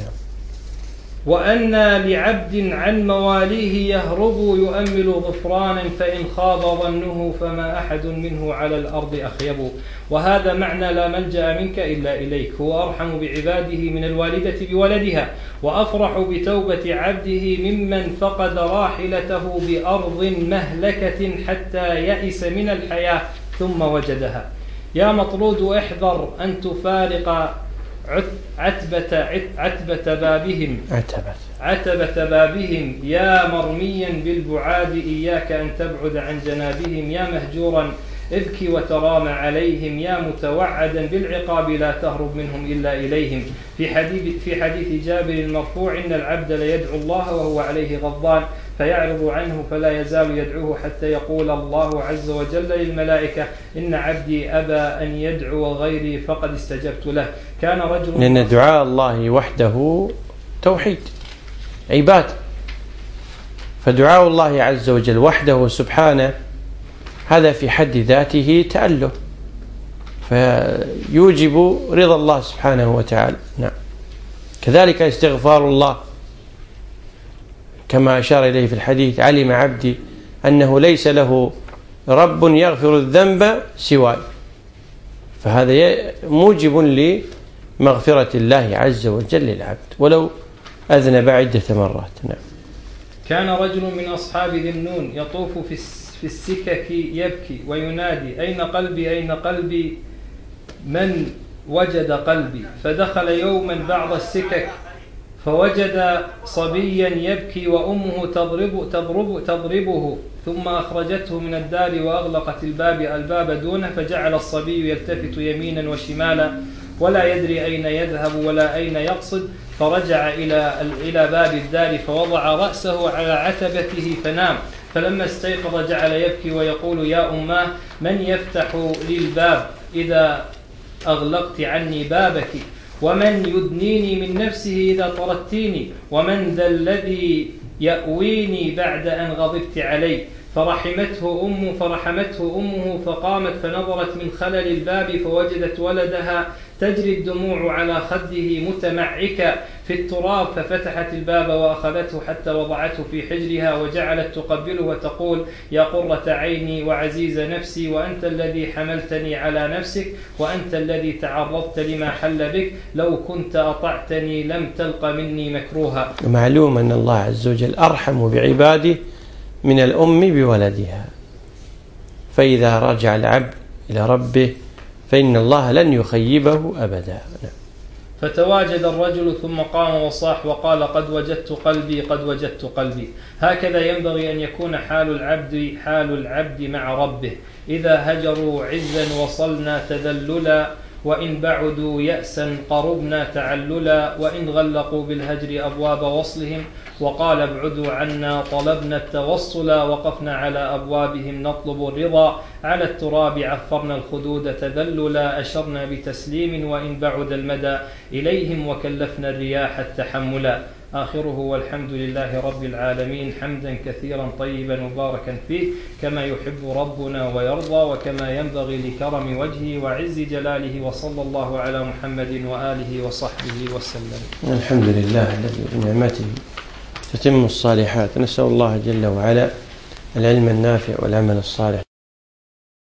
وأن لعبد عن مواليه يهرب يؤمل ظفرانا، فإن خاب ظنه فما أحد منه على الأرض أخيب. وهذا معنى لا ملجأ منك إلا إليك. هو أرحم بعباده من الوالدة بولدها، وأفرح بتوبة عبده ممن فقد راحلته بأرض مهلكة حتى يئس من الحياة ثم وجدها. يا مطرود احذر أن تفارق عتبة بابهم، يا مرميا بالبعاد إياك أن تبعد عن جنابهم، يا مهجورا ابكي وترام عليهم، يا متوعدا بالعقاب لا تهرب منهم إلا إليهم. في حديث جابر المرفوع إن العبد ليدعو الله وهو عليه غضبان فيعرض عنه فلا يزال يدعوه حتى يقول الله عز وجل للملائكة إن عبدي أبى أن يدعو غيري فقد استجبت له. كان رجل، لأن دعاء الله وحده توحيد عباد، فدعاء الله عز وجل وحده سبحانه هذا في حد ذاته تأله، فيوجب رضا الله سبحانه وتعالى. نعم. كذلك استغفار الله كما أشار إليه في الحديث علم عبدي أنه ليس له رب يغفر الذنب سواي، فهذا موجب لمغفرة الله عز وجل للعبد ولو أذنب عدة مرات. نعم. كان رجل من أصحاب ذي النون يطوف في السكك يبكي وينادي أين قلبي أين قلبي من وجد قلبي، فدخل يوما بعض السكك فوجد صبيا يبكي وأمه تضربه، ثم أخرجته من الدار وأغلقت الباب دونه، فجعل الصبي يلتفت يمينا وشمالا ولا يدري أين يذهب ولا أين يقصد، فرجع إلى باب الدار فوضع رأسه على عتبته فنام، فلما استيقظ جعل يبكي ويقول يا أماه من يفتح لي الباب إذا أغلقت عني بابك، ومن يدنيني من نفسه إذا طردتيني، ومن ذا الذي يأويني بعد أن غضبت علي. فرحمته أمه فقامت فنظرت من خلل الباب فوجدت ولدها تجري الدموع على خده متمعكا في التراب، ففتحت الباب وأخذته حتى وضعته في حجرها وجعلت تقبله وتقول يا قرة عيني وعزيز نفسي، وأنت الذي حملتني على نفسك، وأنت الذي تعرضت لما حل بك، لو كنت أطعتني لم تلق مني مكروها. معلوم أن الله عز وجل أرحم بعباده من الأم بولدها، فإذا رجع العبد إلى ربه فإن الله لن يخيبه أبدا. فتواجد الرجل ثم قام وصاح وقال قد وجدت قلبي قد وجدت قلبي. هكذا ينبغي أن يكون حال العبد مع ربه. إذا هجروا عزا وصلنا تذللا، وإن بعدوا يأسا قربنا تعللا، وإن غلقوا بالهجر أبواب وصلهم وقال ابعدوا عنا طلبنا التوصل، وقفنا على أبوابهم نطلب الرضا، على التراب عفرنا الخدود تذللا، أشرنا بتسليم وإن بعد المدى إليهم وكلفنا الرياح التحملا. آخره والحمد لله رب العالمين، حمدا كثيرا طيبا مباركا فيه كما يحب ربنا ويرضى وكما ينبغي لكرم وجهه وعز جلاله، وصلى الله على محمد وآله وصحبه وسلم. الحمد لله الذي بنعمته تتم الصالحات. نسأل الله جل وعلا العلم النافع والعمل الصالح.